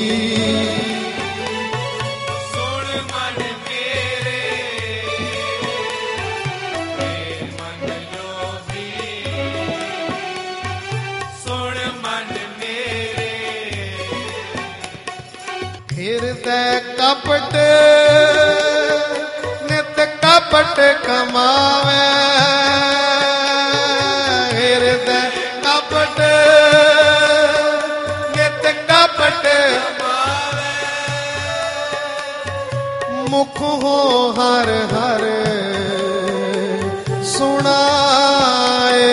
A: कपट नित कपट कमावे हृदय कपट नित कपट मुख हो हर हर सुनाए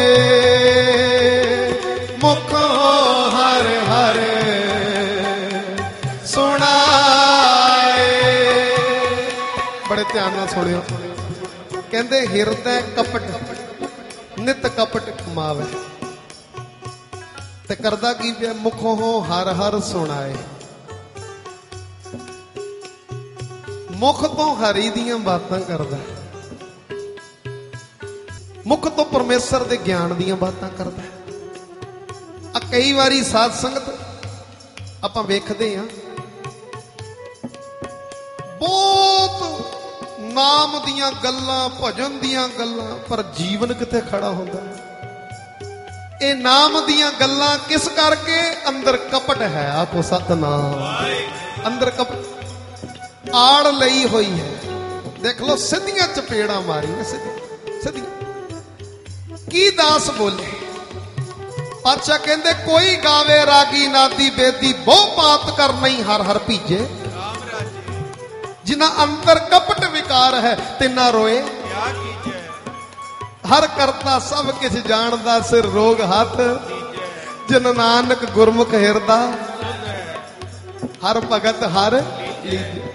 A: मुख हो हर हर बड़े ध्यान नाल सुनियो कहंदे हिरदे कपट नित कपट कमावे ते करदा की पिया मुखों हर हर सुनाए मुख तो हरी दियां बातां करदा मुख तो परमेश्वर दे ज्ञान दियां बातां करदा आ कई वारी साध संगत आपां वेखदे हां बहुत नाम दियां गल्लां भजन दियां गल्लां पर जीवन किथे खड़ा होंदा ये नाम दियां गल्लां किस करके अंदर कपट है आखो सतनाम अंदर कपट आड़ लई हुई है देख लो सीधियां चपेड़ा मारियां सीधी सीधी की दास बोले पातशाह कहंदे कोई गावे रागी नादी बेदी बहु बात कर नहीं हर हर भीजे जिन्ना अंदर कपट विकार है तिना रोए हर करता सब किछ जानदा सिर रोग हाथ जिन नानक गुरमुख हिरदा हर भगत हर लीजे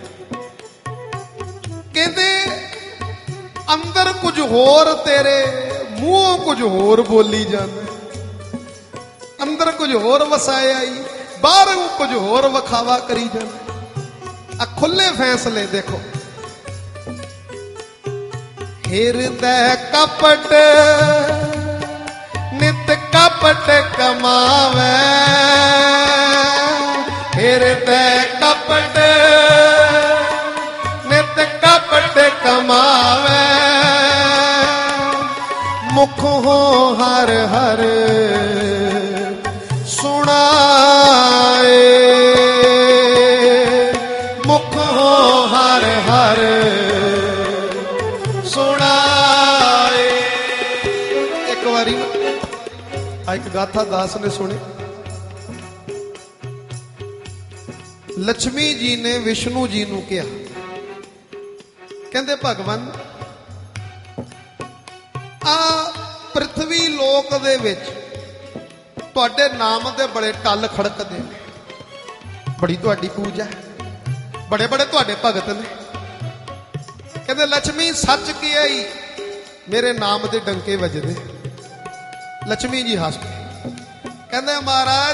A: कहंदे अंदर कुछ होर तेरे मूहों कुछ होर बोली जांदा अंदर कुछ होर वसाया आई बाहर कुछ होर वखावा करी जांदा खुले फैसले देखो हृदय कपट नित कपट कमावे हृदय कपट नित कपट कमा ਹਰ ਹਰ ਸੁਣਾਏ, ਮੁਖੋਂ ਹਰ ਹਰ ਸੁਣਾਏ। ਇੱਕ ਵਾਰੀ ਆ ਇੱਕ ਗਾਥਾ ਦਾਸ ਨੇ ਸੁਣੀ। ਲక్ష్ਮੀ ਜੀ ਨੇ ਵਿਸ਼ਨੂੰ ਜੀ ਨੂੰ ਕਿਹਾ, ਕਹਿੰਦੇ ਭਗਵਾਨ ਆ ਪ੍ਰithvi ਲੋਕ ਦੇ ਵਿੱਚ ਤੁਹਾਡੇ ਨਾਮ ਦੇ ਬੜੇ ਟੱਲ ਖੜਕਦੇ ਨੇ, ਬੜੀ ਤੁਹਾਡੀ ਪੂਜਾ, ਬੜੇ ਬੜੇ ਤੁਹਾਡੇ ਭਗਤ ਨੇ। ਕਹਿੰਦੇ ਲక్ష్ਮੀ ਸੱਚ ਕੀ ਹੈ ਹੀ, ਮੇਰੇ ਨਾਮ ਦੇ ਡੰਕੇ ਵੱਜਦੇ। ਲక్ష్ਮੀ ਜੀ ਹੱਸ ਪਏ, ਕਹਿੰਦੇ ਮਹਾਰਾਜ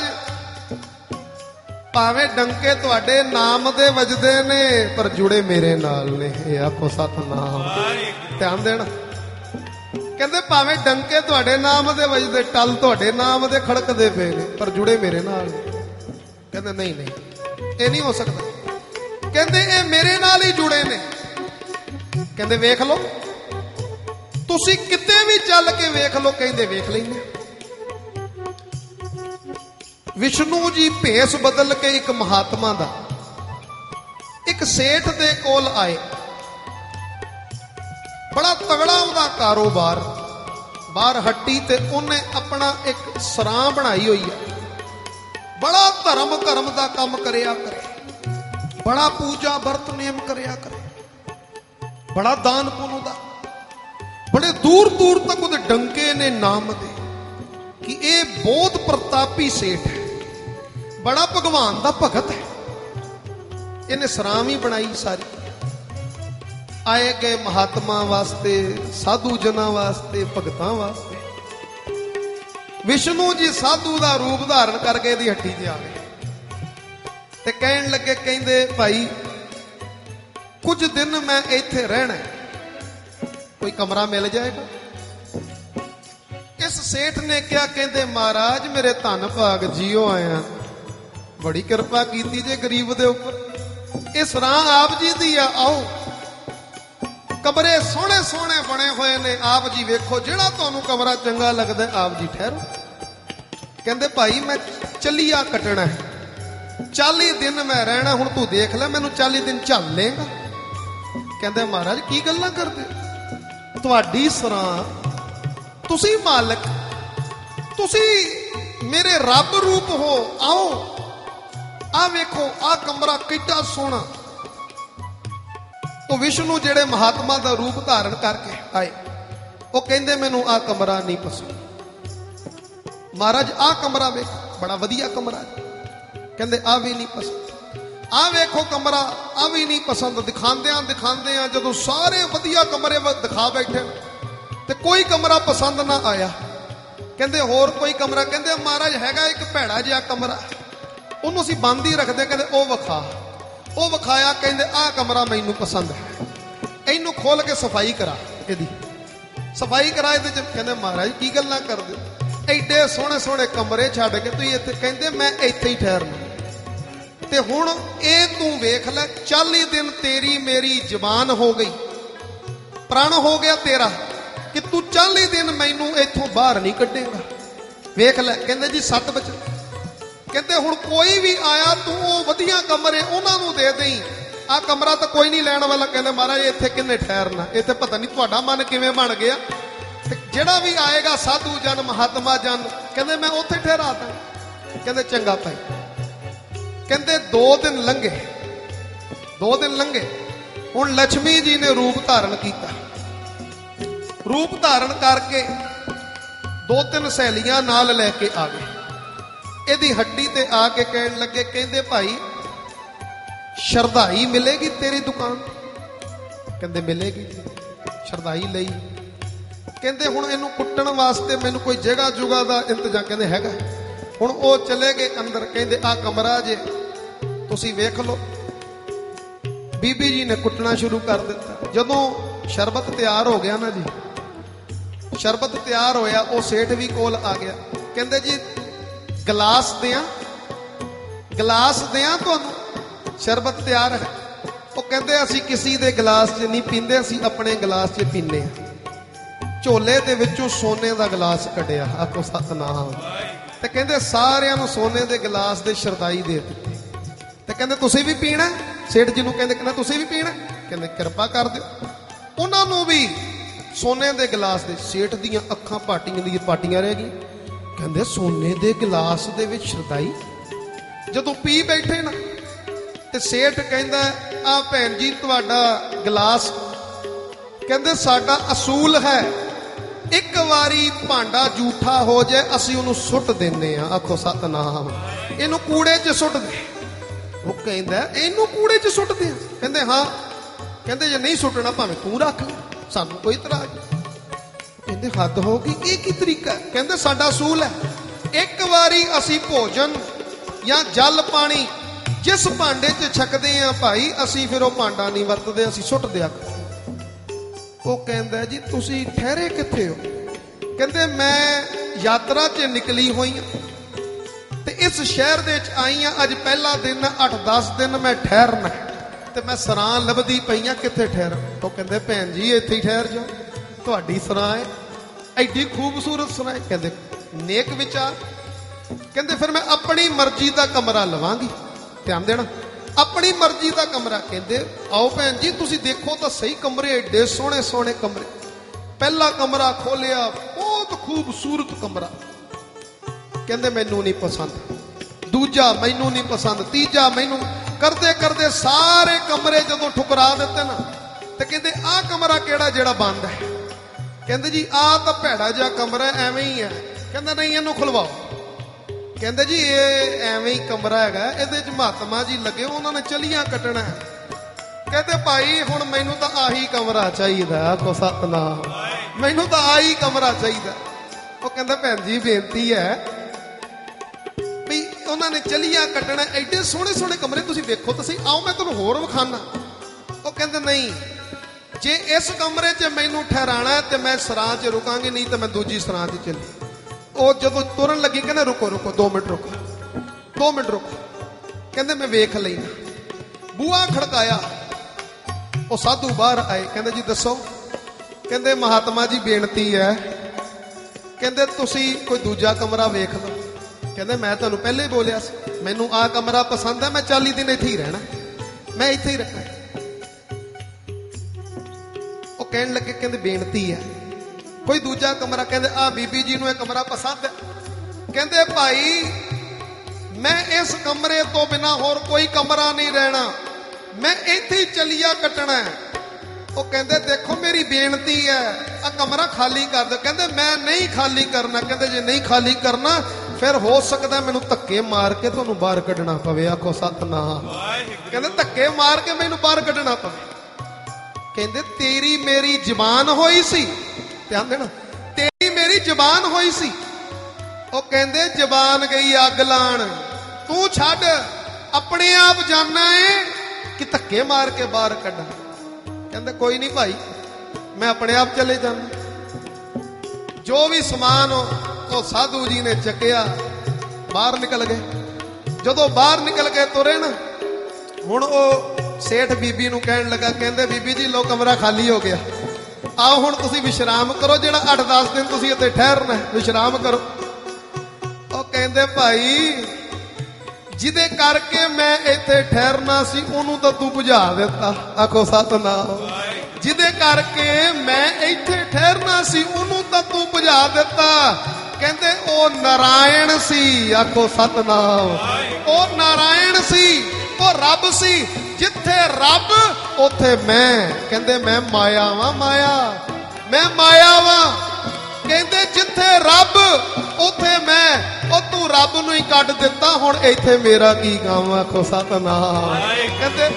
A: ਭਾਵੇਂ ਡੰਕੇ ਤੁਹਾਡੇ ਨਾਮ ਦੇ ਵੱਜਦੇ ਨੇ ਪਰ ਜੁੜੇ ਮੇਰੇ ਨਾਲ ਨੇ। ਇਹ ਆਖੋ ਸਤਨਾਮ, ਧਿਆਨ ਦੇਣਾ। ਕਹਿੰਦੇ ਭਾਵੇਂ ਡੰਕੇ ਤੁਹਾਡੇ ਨਾਮ ਦੇ ਵੱਜਦੇ, ਟੱਲ ਤੁਹਾਡੇ ਨਾਮ ਦੇ ਖੜਕਦੇ ਪਏ ਨੇ ਪਰ ਜੁੜੇ ਮੇਰੇ ਨਾਲ। ਕਹਿੰਦੇ ਨਹੀਂ ਨਹੀਂ ਇਹ ਨਹੀਂ ਹੋ ਸਕਦਾ। ਕਹਿੰਦੇ ਇਹ ਮੇਰੇ ਨਾਲ ਹੀ ਜੁੜੇ ਨੇ। ਕਹਿੰਦੇ ਵੇਖ ਲਓ, ਤੁਸੀਂ ਕਿਤੇ ਵੀ ਚੱਲ ਕੇ ਵੇਖ ਲਓ। ਕਹਿੰਦੇ ਵੇਖ ਲੈਂਦੇ। ਵਿਸ਼ਨੂੰ ਜੀ ਭੇਸ ਬਦਲ ਕੇ ਇੱਕ ਮਹਾਤਮਾ ਦਾ, ਇੱਕ ਸੇਠ ਦੇ ਕੋਲ ਆਏ। ਬੜਾ ਤਗੜਾ ਉਹਦਾ ਕਾਰੋਬਾਰ, ਬਾਹਰ ਹੱਟੀ ਤੇ ਉਹਨੇ ਆਪਣਾ ਇੱਕ ਸਰਾਂ ਬਣਾਈ ਹੋਈ ਹੈ। ਬੜਾ ਧਰਮ ਕਰਮ ਦਾ ਕੰਮ ਕਰਿਆ ਕਰੇ, ਬੜਾ ਪੂਜਾ ਵਰਤ ਨੇਮ ਕਰਿਆ ਕਰੇ, ਬੜਾ ਦਾਨ ਪੁੰਨ ਦਾ। ਬੜੇ ਦੂਰ ਦੂਰ ਤੱਕ ਉਹਦੇ ਡੰਕੇ ਨੇ ਨਾਮ ਦੇ ਕਿ ਇਹ ਬਹੁਤ ਪ੍ਰਤਾਪੀ ਸੇਠ ਹੈ, ਬੜਾ ਭਗਵਾਨ ਦਾ ਭਗਤ ਹੈ। ਇਹਨੇ ਸਰਾਂ ਵੀ ਬਣਾਈ ਸਾਰੀ। ਆਏ ਗਏ ਮਹਾਤਮਾ ਵਾਸਤੇ, ਸਾਧੂ ਜਨਾਂ ਵਾਸਤੇ, ਭਗਤਾਂ ਵਾਸਤੇ। ਵਿਸ਼ਨੂੰ ਜੀ ਸਾਧੂ ਦਾ ਰੂਪ ਧਾਰਨ ਕਰਕੇ ਇਹਦੀ ਹੱਟੀ ਤੇ ਆ ਗਏ ਤੇ ਕਹਿਣ ਲੱਗੇ, ਕਹਿੰਦੇ ਭਾਈ ਕੁਝ ਦਿਨ ਮੈਂ ਇੱਥੇ ਰਹਿਣਾ, ਕੋਈ ਕਮਰਾ ਮਿਲ ਜਾਏਗਾ? ਇਸ ਸੇਠ ਨੇ ਕਿਹਾ, ਕਹਿੰਦੇ ਮਹਾਰਾਜ ਮੇਰੇ ਧੰਨ ਭਾਗ ਜੀਓ ਆਇਆ, ਬੜੀ ਕਿਰਪਾ ਕੀਤੀ ਜੇ ਗਰੀਬ ਦੇ ਉੱਪਰ। ਇਹ ਸਰਾਂ ਆਪ ਜੀ ਦੀ ਆ, ਆਓ। ਕਮਰੇ ਸੋਹਣੇ ਸੋਹਣੇ ਬਣੇ ਹੋਏ ਨੇ, ਆਪ ਜੀ ਵੇਖੋ, ਜਿਹੜਾ ਤੁਹਾਨੂੰ ਕਮਰਾ ਚੰਗਾ ਲੱਗਦਾ ਆਪ ਜੀ ਠਹਿਰੋ। ਕਹਿੰਦੇ ਭਾਈ ਮੈਂ ਚੱਲੀਆ ਕੱਟਣਾ ਹੈ, ਚਾਲੀ ਦਿਨ ਮੈਂ ਰਹਿਣਾ, ਹੁਣ ਤੂੰ ਦੇਖ ਲੈ ਮੈਨੂੰ ਚਾਲੀ ਦਿਨ ਝੱਲ ਲੇਗਾ? ਕਹਿੰਦੇ ਮਹਾਰਾਜ ਕੀ ਗੱਲਾਂ ਕਰਦੇ, ਤੁਹਾਡੀ ਸਰਾਂ, ਤੁਸੀਂ ਮਾਲਕ, ਤੁਸੀਂ ਮੇਰੇ ਰੱਬ ਰੂਪ ਹੋ, ਆਓ ਆ ਵੇਖੋ ਆ ਕਮਰਾ ਕਿੱਡਾ ਸੋਹਣਾ। ਉਹ ਵਿਸ਼ਨੂੰ ਜਿਹੜੇ ਮਹਾਤਮਾ ਦਾ ਰੂਪ ਧਾਰਨ ਕਰਕੇ ਆਏ, ਉਹ ਕਹਿੰਦੇ ਮੈਨੂੰ ਆ ਕਮਰਾ ਨਹੀਂ ਪਸੰਦ। ਮਹਾਰਾਜ ਆ ਕਮਰਾ ਵੇਖੋ, ਬੜਾ ਵਧੀਆ ਕਮਰਾ। ਕਹਿੰਦੇ ਆ ਵੀ ਨਹੀਂ ਪਸੰਦ। ਆ ਵੇਖੋ ਕਮਰਾ, ਆ ਵੀ ਨਹੀਂ ਪਸੰਦ। ਦਿਖਾਉਂਦਿਆਂ ਦਿਖਾਉਂਦਿਆਂ ਜਦੋਂ ਸਾਰੇ ਵਧੀਆ ਕਮਰੇ ਦਿਖਾ ਬੈਠੇ ਤੇ ਕੋਈ ਕਮਰਾ ਪਸੰਦ ਨਾ ਆਇਆ। ਕਹਿੰਦੇ ਹੋਰ ਕੋਈ ਕਮਰਾ? ਕਹਿੰਦੇ ਮਹਾਰਾਜ ਹੈਗਾ ਇੱਕ ਭੈੜਾ ਜਿਹਾ ਕਮਰਾ, ਉਹਨੂੰ ਅਸੀਂ ਬੰਦ ਹੀ ਰੱਖਦੇ। ਕਹਿੰਦੇ ਉਹ ਵਿਖਾ। ਉਹ ਵਿਖਾਇਆ, ਕਹਿੰਦੇ ਆਹ ਕਮਰਾ ਮੈਨੂੰ ਪਸੰਦ ਹੈ, ਇਹਨੂੰ ਖੋਲ ਕੇ ਸਫਾਈ ਕਰਾ, ਇਹਦੀ ਸਫਾਈ ਕਰਾ ਇਹਦੇ ਚ। ਕਹਿੰਦੇ ਮਹਾਰਾਜ ਕੀ ਗੱਲਾਂ ਕਰਦੇ, ਐਡੇ ਸੋਹਣੇ ਸੋਹਣੇ ਕਮਰੇ ਛੱਡ ਕੇ ਤੁਸੀਂ ਇੱਥੇ? ਕਹਿੰਦੇ ਮੈਂ ਇੱਥੇ ਹੀ ਠਹਿਰਨਾ। ਤੇ ਹੁਣ ਇਹ ਤੂੰ ਵੇਖ ਲੈ, ਚਾਲੀ ਦਿਨ ਤੇਰੀ ਮੇਰੀ ਜ਼ਬਾਨ ਹੋ ਗਈ, ਪ੍ਰਣ ਹੋ ਗਿਆ ਤੇਰਾ ਕਿ ਤੂੰ ਚਾਲੀ ਦਿਨ ਮੈਨੂੰ ਇੱਥੋਂ ਬਾਹਰ ਨਹੀਂ ਕੱਢੇਗਾ। ਵੇਖ ਲੈ। ਕਹਿੰਦੇ ਜੀ ਸੱਤ ਵਜੇ। ਕਹਿੰਦੇ ਹੁਣ ਕੋਈ ਵੀ ਆਇਆ ਤੂੰ ਉਹ ਵਧੀਆ ਕਮਰੇ ਉਹਨਾਂ ਨੂੰ ਦੇ ਦੇਈ, ਆ ਕਮਰਾ ਤਾਂ ਕੋਈ ਨਹੀਂ ਲੈਣ ਵਾਲਾ। ਕਹਿੰਦੇ ਮਹਾਰਾਜ ਇੱਥੇ ਕਿੰਨੇ ਠਹਿਰਨਾ, ਇੱਥੇ ਪਤਾ ਨਹੀਂ ਤੁਹਾਡਾ ਮਨ ਕਿਵੇਂ ਬਣ ਗਿਆ। ਤੇ ਜਿਹੜਾ ਵੀ ਆਏਗਾ ਸਾਧੂ ਜਨ ਮਹਾਤਮਾ ਜਨ, ਕਹਿੰਦੇ ਮੈਂ ਉੱਥੇ ਠਹਿਰਾ ਦਾਂ। ਕਹਿੰਦੇ ਚੰਗਾ ਭਾਈ। ਕਹਿੰਦੇ ਦੋ ਦਿਨ ਲੰਘੇ, ਦੋ ਦਿਨ ਲੰਘੇ। ਹੁਣ ਲక్ష్ਮੀ ਜੀ ਨੇ ਰੂਪ ਧਾਰਨ ਕੀਤਾ। ਰੂਪ ਧਾਰਨ ਕਰਕੇ ਦੋ ਤਿੰਨ ਸਹੇਲੀਆਂ ਨਾਲ ਲੈ ਕੇ ਆ ਗਏ। ਇਹਦੀ ਹੱਡੀ ਤੇ ਆ ਕੇ ਕਹਿਣ ਲੱਗੇ, ਕਹਿੰਦੇ ਭਾਈ ਸ਼ਰਧਾਈ ਮਿਲੇਗੀ ਤੇਰੀ ਦੁਕਾਨ? ਕਹਿੰਦੇ ਮਿਲੇਗੀ। ਸ਼ਰਧਾਈ ਲਈ। ਕਹਿੰਦੇ ਹੁਣ ਇਹਨੂੰ ਕੁੱਟਣ ਵਾਸਤੇ ਮੈਨੂੰ ਕੋਈ ਜਗ੍ਹਾ ਜੁਗਾ ਦਾ ਇੰਤਜ਼ਾਮ? ਕਹਿੰਦੇ ਹੈਗਾ। ਹੁਣ ਉਹ ਚਲੇ ਗਏ ਅੰਦਰ। ਕਹਿੰਦੇ ਆ ਕਮਰਾ ਜੇ, ਤੁਸੀਂ ਵੇਖ ਲਓ। ਬੀਬੀ ਜੀ ਨੇ ਕੁੱਟਣਾ ਸ਼ੁਰੂ ਕਰ ਦਿੱਤਾ। ਜਦੋਂ ਸ਼ਰਬਤ ਤਿਆਰ ਹੋ ਗਿਆ ਨਾ ਜੀ, ਸ਼ਰਬਤ ਤਿਆਰ ਹੋਇਆ, ਉਹ ਸੇਠ ਵੀ ਕੋਲ ਆ ਗਿਆ। ਕਹਿੰਦੇ ਜੀ ਗਲਾਸ ਦਿਆਂ, ਗਲਾਸ ਦਿਆਂ ਤੁਹਾਨੂੰ? ਸ਼ਰਬਤ ਤਿਆਰ ਹੈ। ਉਹ ਕਹਿੰਦੇ ਅਸੀਂ ਕਿਸੇ ਦੇ ਗਲਾਸ 'ਚ ਨਹੀਂ ਪੀਂਦੇ, ਅਸੀਂ ਆਪਣੇ ਗਲਾਸ 'ਚ ਪੀਂਦੇ ਹਾਂ। ਝੋਲੇ ਦੇ ਵਿੱਚੋਂ ਸੋਨੇ ਦਾ ਗਲਾਸ ਕੱਢਿਆ। ਆਖੋ ਸਤਨਾਮ। ਤੇ ਕਹਿੰਦੇ ਸਾਰਿਆਂ ਨੂੰ ਸੋਨੇ ਦੇ ਗਲਾਸ ਦੇ ਸ਼ਰਦਾਈ ਦੇ ਦਿੱਤੀ। ਤੇ ਕਹਿੰਦੇ ਤੁਸੀਂ ਵੀ ਪੀਣਾ? ਸੇਠ ਜੀ ਨੂੰ ਕਹਿੰਦੇ ਕਹਿੰਦਾ ਤੁਸੀਂ ਵੀ ਪੀਣਾ? ਕਹਿੰਦੇ ਕਿਰਪਾ ਕਰ ਦਿਓ। ਉਹਨਾਂ ਨੂੰ ਵੀ ਸੋਨੇ ਦੇ ਗਲਾਸ ਦੇ। ਸੇਠ ਦੀਆਂ ਅੱਖਾਂ ਪਾਟੀਆਂ ਦੀਆਂ ਪਾਟੀਆਂ ਰਹਿ ਗਈਆਂ। ਕਹਿੰਦੇ ਸੋਨੇ ਦੇ ਗਲਾਸ ਦੇ ਵਿੱਚ ਸ਼ਰਦਾਈ। ਜਦੋਂ ਪੀ ਬੈਠੇ ਨਾ ਤੇ ਸੇਠ ਕਹਿੰਦਾ ਆ ਭੈਣ ਜੀ ਤੁਹਾਡਾ ਗਲਾਸ। ਕਹਿੰਦੇ ਸਾਡਾ ਅਸੂਲ ਹੈ ਇੱਕ ਵਾਰੀ ਭਾਂਡਾ ਝੂਠਾ ਹੋ ਜਾਏ ਅਸੀਂ ਉਹਨੂੰ ਸੁੱਟ ਦਿੰਨੇ ਆ। ਆਖੋ ਸਤਨਾਮ। ਇਹਨੂੰ ਕੂੜੇ 'ਚ ਸੁੱਟ ਦੇ। ਉਹ ਕਹਿੰਦਾ ਇਹਨੂੰ ਕੂੜੇ 'ਚ ਸੁੱਟਦੇ ਆ? ਕਹਿੰਦੇ ਹਾਂ। ਕਹਿੰਦੇ ਜੇ ਨਹੀਂ ਸੁੱਟਣਾ ਭਾਵੇਂ ਤੂੰ ਰੱਖ ਲੈ, ਸਾਨੂੰ ਕੋਈ ਇਤਰਾਜ਼ ਨਹੀਂ। ਕਹਿੰਦੇ ਹੱਦ ਹੋ ਗਈ, ਇਹ ਕੀ ਤਰੀਕਾ? ਕਹਿੰਦੇ ਸਾਡਾ ਅਸੂਲ ਹੈ ਇੱਕ ਵਾਰੀ ਅਸੀਂ ਭੋਜਨ ਜਾਂ ਜਲ ਪਾਣੀ ਜਿਸ ਭਾਂਡੇ 'ਚ ਛਕਦੇ ਆ ਭਾਈ ਅਸੀਂ ਫਿਰ ਉਹ ਭਾਂਡਾ ਨਹੀਂ ਵਰਤਦੇ, ਅਸੀਂ ਸੁੱਟ ਦਿਆ। ਉਹ ਕਹਿੰਦਾ ਜੀ ਤੁਸੀਂ ਠਹਿਰੇ ਕਿੱਥੇ ਹੋ? ਕਹਿੰਦੇ ਮੈਂ ਯਾਤਰਾ 'ਚ ਨਿਕਲੀ ਹੋਈ ਹਾਂ ਤੇ ਇਸ ਸ਼ਹਿਰ ਦੇ ਵਿੱਚ ਆਈ ਹਾਂ। ਅੱਜ ਪਹਿਲਾ ਦਿਨ ਅੱਠ ਦਸ ਦਿਨ ਮੈਂ ਠਹਿਰਨਾ ਤੇ ਮੈਂ ਸਰਾਂ ਲੱਭਦੀ ਪਈ ਹਾਂ ਕਿੱਥੇ ਠਹਿਰਾਂ। ਉਹ ਕਹਿੰਦੇ ਭੈਣ ਜੀ ਇੱਥੇ ਹੀ ਠਹਿਰ ਜਾਓ, ਤੁਹਾਡੀ ਸਰਾਂ ਹੈ, ਐਡੀ ਖੂਬਸੂਰਤ ਸਰਾਂ ਹੈ। ਕਹਿੰਦੇ ਨੇਕ ਵਿਚਾਰ। ਕਹਿੰਦੇ ਫਿਰ ਮੈਂ ਆਪਣੀ ਮਰਜ਼ੀ ਦਾ ਕਮਰਾ ਲਵਾਂਗੀ। ਧਿਆਨ ਦੇਣਾ, ਆਪਣੀ ਮਰਜ਼ੀ ਦਾ ਕਮਰਾ। ਕਹਿੰਦੇ ਆਓ ਭੈਣ ਜੀ ਤੁਸੀਂ ਦੇਖੋ ਤਾਂ ਸਹੀ ਕਮਰੇ, ਐਡੇ ਸੋਹਣੇ ਸੋਹਣੇ ਕਮਰੇ। ਪਹਿਲਾ ਕਮਰਾ ਖੋਲਿਆ, ਬਹੁਤ ਖੂਬਸੂਰਤ ਕਮਰਾ। ਕਹਿੰਦੇ ਮੈਨੂੰ ਨਹੀਂ ਪਸੰਦ। ਦੂਜਾ ਮੈਨੂੰ ਨਹੀਂ ਪਸੰਦ। ਤੀਜਾ ਮੈਨੂੰ। ਕਰਦੇ ਕਰਦੇ ਸਾਰੇ ਕਮਰੇ ਜਦੋਂ ਠੁਕਰਾ ਦਿੱਤੇ ਨਾ ਤੇ ਕਹਿੰਦੇ ਆਹ ਕਮਰਾ ਕਿਹੜਾ ਜਿਹੜਾ ਬੰਦ ਹੈ? ਕਹਿੰਦੇ ਜੀ ਆਹ ਤਾਂ ਭੈੜਾ ਜਿਹਾ ਕਮਰਾ ਐਵੇਂ ਹੀ ਹੈ। ਕਹਿੰਦਾ ਨਹੀਂ ਇਹਨੂੰ ਖੁਲਵਾਓ। ਕਹਿੰਦੇ ਜੀ ਇਹ ਐਵੇਂ ਹੀ ਕਮਰਾ ਹੈਗਾ, ਇਹਦੇ 'ਚ ਮਹਾਤਮਾ ਜੀ ਲੱਗੇ, ਉਹਨਾਂ ਨੇ ਚਲੀਆਂ ਕੱਟਣਾ। ਕਹਿੰਦੇ ਭਾਈ ਹੁਣ ਮੈਨੂੰ ਤਾਂ ਆਹੀ ਕਮਰਾ ਚਾਹੀਦਾ। ਆਖੋ ਸਤਨਾਮ। ਮੈਨੂੰ ਤਾਂ ਆਹੀ ਕਮਰਾ ਚਾਹੀਦਾ। ਉਹ ਕਹਿੰਦਾ ਭੈਣ ਜੀ ਬੇਨਤੀ ਹੈ ਵੀ ਉਹਨਾਂ ਨੇ ਚਲੀਆਂ ਕੱਟਣਾ, ਐਡੇ ਸੋਹਣੇ ਸੋਹਣੇ ਕਮਰੇ ਤੁਸੀਂ ਵੇਖੋ ਤਾਂ ਸਹੀ, ਆਓ ਮੈਂ ਤੁਹਾਨੂੰ ਹੋਰ ਵਿਖਾਣਾ। ਉਹ ਕਹਿੰਦੇ ਨਹੀਂ, ਜੇ ਇਸ ਕਮਰੇ 'ਚ ਮੈਨੂੰ ਠਹਿਰਾਣਾ ਤੇ ਮੈਂ ਸਰਾਂ 'ਚ ਰੁਕਾਂਗੀ, ਨਹੀਂ ਤਾਂ ਮੈਂ ਦੂਜੀ ਸਰਾਂ 'ਚ ਚੱਲੀ। ਉਹ ਜਦੋਂ ਤੁਰਨ ਲੱਗੀ ਕਹਿੰਦਾ ਰੁਕੋ ਰੁਕੋ ਦੋ ਮਿੰਟ ਰੁਕੋ, ਦੋ ਮਿੰਟ ਰੁਕੋ। ਕਹਿੰਦੇ ਮੈਂ ਵੇਖ ਲੈਣਾ। ਬੂਹਾ ਖੜਕਾਇਆ, ਉਹ ਸਾਧੂ ਬਾਹਰ ਆਏ। ਕਹਿੰਦੇ ਜੀ ਦੱਸੋ? ਕਹਿੰਦੇ ਮਹਾਤਮਾ ਜੀ ਬੇਨਤੀ ਹੈ, ਕਹਿੰਦੇ ਤੁਸੀਂ ਕੋਈ ਦੂਜਾ ਕਮਰਾ ਵੇਖ ਲਓ। ਕਹਿੰਦੇ ਮੈਂ ਤੁਹਾਨੂੰ ਪਹਿਲੇ ਹੀ ਬੋਲਿਆ ਸੀ ਮੈਨੂੰ ਆਹ ਕਮਰਾ ਪਸੰਦ ਹੈ, ਮੈਂ ਚਾਲੀ ਦਿਨ ਇੱਥੇ ਹੀ ਰਹਿਣਾ, ਮੈਂ ਇੱਥੇ ਹੀ ਰਹਿਣਾ। ਉਹ ਕਹਿਣ ਲੱਗੇ ਕਹਿੰਦੇ ਬੇਨਤੀ ਹੈ ਕੋਈ ਦੂਜਾ ਕਮਰਾ। ਕਹਿੰਦੇ ਆ ਬੀਬੀ ਜੀ ਨੂੰ ਇਹ ਕਮਰਾ ਪਸੰਦ ਹੈ। ਕਹਿੰਦੇ ਭਾਈ ਮੈਂ ਇਸ ਕਮਰੇ ਤੋਂ ਬਿਨਾ ਹੋਰ ਕੋਈ ਕਮਰਾ ਨਹੀਂ ਰਹਿਣਾ, ਮੈਂ ਇੱਥੇ ਹੀ ਚਲੀਆ ਕੱਟਣਾ। ਉਹ ਕਹਿੰਦੇ ਦੇਖੋ ਮੇਰੀ ਬੇਨਤੀ ਹੈ ਆ ਕਮਰਾ ਖਾਲੀ ਕਰ ਦਿਓ। ਕਹਿੰਦੇ ਮੈਂ ਨਹੀਂ ਖਾਲੀ ਕਰਨਾ। ਕਹਿੰਦੇ ਜੇ ਨਹੀਂ ਖਾਲੀ ਕਰਨਾ ਫਿਰ ਹੋ ਸਕਦਾ ਮੈਨੂੰ ਧੱਕੇ ਮਾਰ ਕੇ ਤੁਹਾਨੂੰ ਬਾਹਰ ਕੱਢਣਾ ਪਵੇ। ਆਖੋ ਸਤਨਾਮ। ਕਹਿੰਦੇ ਧੱਕੇ ਮਾਰ ਕੇ ਮੈਨੂੰ ਬਾਹਰ ਕੱਢਣਾ ਪਵੇ। ਕਹਿੰਦੇ ਤੇਰੀ ਮੇਰੀ ਜ਼ਬਾਨ ਹੋਈ ਸੀ, ਧਿਆਨ ਦੇਣਾ, ਤੇਰੀ ਮੇਰੀ ਜ਼ਬਾਨ ਹੋਈ ਸੀ। ਉਹ ਕਹਿੰਦੇ ਜ਼ਬਾਨ ਗਈ ਅੱਗ ਲਾਣ, ਤੂੰ ਛੱਡ, ਆਪਣੇ ਆਪ ਜਾਣਾ ਏ ਕਿ ਧੱਕੇ ਮਾਰ ਕੇ ਬਾਹਰ ਕੱਢਾਂ। ਕਹਿੰਦੇ ਕੋਈ ਨਹੀਂ ਭਾਈ ਮੈਂ ਆਪਣੇ ਆਪ ਚਲੇ ਜਾਣਾ। ਜੋ ਵੀ ਸਮਾਨ ਉਹ ਸਾਧੂ ਜੀ ਨੇ ਚੱਕਿਆ, ਬਾਹਰ ਨਿਕਲ ਗਏ। ਜਦੋਂ ਬਾਹਰ ਨਿਕਲ ਕੇ ਤੁਰੇ ਨਾ, ਹੁਣ ਉਹ ਸੇਠ ਬੀਬੀ ਨੂੰ ਕਹਿਣ ਲੱਗਾ, ਕਹਿੰਦੇ ਬੀਬੀ ਜੀ ਲੋ ਕਮਰਾ ਖਾਲੀ ਹੋ ਗਿਆ, ਆਓ ਹੁਣ ਤੁਸੀਂ ਵਿਸ਼ਰਾਮ ਕਰੋ, ਜਿਹੜਾ ਅੱਠ ਦਸ ਦਿਨ ਤੁਸੀਂ ਇੱਥੇ ਠਹਿਰਨਾ ਵਿਸ਼ਰਾਮ ਕਰੋ। ਉਹ ਕਹਿੰਦੇ ਭਾਈ ਜਿਹਦੇ ਕਰਕੇ ਮੈਂ ਇੱਥੇ ਠਹਿਰਨਾ ਸੀ ਉਹਨੂੰ ਤਾਂ ਤੂੰ ਬੁਝਾ ਦਿੱਤਾ। ਆਖੋ ਸਤਨਾਮ। ਜਿਹਦੇ ਕਰਕੇ ਮੈਂ ਇੱਥੇ ਠਹਿਰਨਾ ਸੀ ਉਹਨੂੰ ਤਾਂ ਤੂੰ ਬੁਝਾ ਦਿੱਤਾ। ਕਹਿੰਦੇ ਉਹ ਨਾਰਾਇਣ ਸੀ। ਆਖੋ ਸਤਨਾਮ। ਉਹ ਨਾਰਾਇਣ ਸੀ, ਉਹ ਰੱਬ ਸੀ। ਜਿੱਥੇ ਰੱਬ ਉੱਥੇ ਮੈਂ। ਕਹਿੰਦੇ ਮੈਂ ਮਾਇਆ ਵਾਂ, ਮਾਇਆ, ਮੈਂ ਮਾਇਆ ਵਾਂ। ਕਹਿੰਦੇ ਜਿੱਥੇ ਰੱਬ ਉੱਥੇ ਮੈਂ। ਉਹ ਤੂੰ ਰੱਬ ਨੂੰ ਹੀ ਕੱਢ ਦਿੱਤਾ, ਹੁਣ ਇੱਥੇ ਮੇਰਾ ਕੀ ਕੰਮ। ਆਖੋ ਸਤਨਾਮ। ਕਹਿੰਦੇ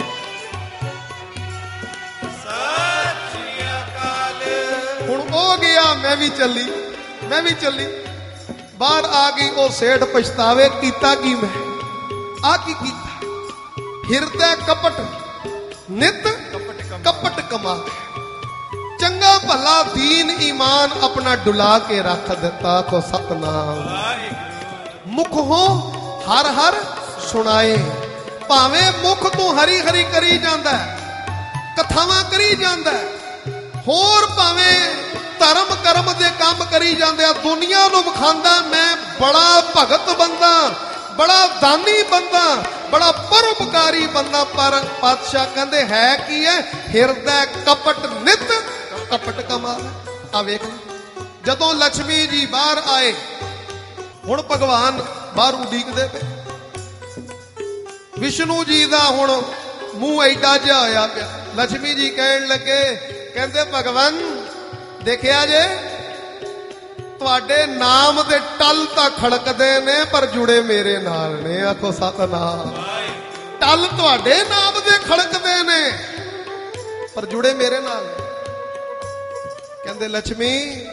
A: ਹੁਣ ਉਹ ਗਿਆ, ਮੈਂ ਵੀ ਚੱਲੀ, ਮੈਂ ਵੀ ਚੱਲੀ। ਬਾਹਰ ਆ ਗਈ ਉਹ ਸੇਠ ਪਛਤਾਵੇ, ਕੀਤਾ ਕੀ ਮੈਂ, ਆ ਕੀ ਕੀਤਾ। ਹਿਰਦੇ ਕਪਟ ਨਿਤ ਕਪਟ ਕਮਾ, ਚੰਗਾ ਭਲਾ ਦੀਨ ਈਮਾਨ ਆਪਣਾ ਡੁਲਾ ਕੇ ਰੱਖ ਦਿੱਤਾ। ਆਖੋ ਸਤਨਾਮ। ਮੁਖੋਂ ਹਰ ਹਰ ਸੁਣਾਏ, ਭਾਵੇਂ ਮੁਖ ਤੋਂ ਹਰੀ ਹਰੀ ਕਰੀ ਜਾਂਦਾ, ਕਥਾਵਾਂ ਕਰੀ ਜਾਂਦਾ, ਹੋਰ ਭਾਵੇਂ ਧਰਮ ਕਰਮ ਦੇ ਕੰਮ ਕਰੀ ਜਾਂਦੇ ਆ, ਦੁਨੀਆ ਨੂੰ ਵਿਖਾਉਂਦਾ ਮੈਂ ਬੜਾ ਭਗਤ ਬੰਦਾ, ਬੜਾ ਦਾਨੀ ਬੰਦਾ, ਬੜਾ ਪਰਉਪਕਾਰੀ ਬੰਦਾ, ਪਰ ਪਾਤਸ਼ਾਹ ਕਹਿੰਦੇ ਹੈ ਕੀ ਹੈ? ਹਿਰਦਾ ਕਪਟ ਨਿਤ ਕਪਟ ਕਮਾਲ। ਆ ਵੇਖ ਜਦੋਂ ਲక్ష్ਮੀ ਜੀ ਬਾਹਰ ਆਏ, ਹੁਣ ਭਗਵਾਨ ਬਾਹਰ ਉਡੀਕਦੇ ਪਏ, ਵਿਸ਼ਨੂੰ ਜੀ ਦਾ ਹੁਣ ਮੂੰਹ ਐਡਾ ਜਿਹਾ ਹੋਇਆ ਪਿਆ। ਲక్ష్ਮੀ ਜੀ ਕਹਿਣ ਲੱਗੇ, ਕਹਿੰਦੇ ਭਗਵਾਨ ਦੇਖਿਆ ਜੇ ਤੁਹਾਡੇ ਨਾਮ ਦੇ ਟਲ ਤਾਂ ਖੜਕਦੇ ਨੇ ਪਰ ਜੁੜੇ ਮੇਰੇ ਨਾਲ ਨੇ। ਆਖੋ ਸਤਨਾਮ। ਟਲ ਤੁਹਾਡੇ ਨਾਮ ਦੇ ਖੜਕਦੇ ਨੇ ਪਰ ਜੁੜੇ ਮੇਰੇ ਨਾਲ। ਕਹਿੰਦੇ ਲక్ష్ਮੀ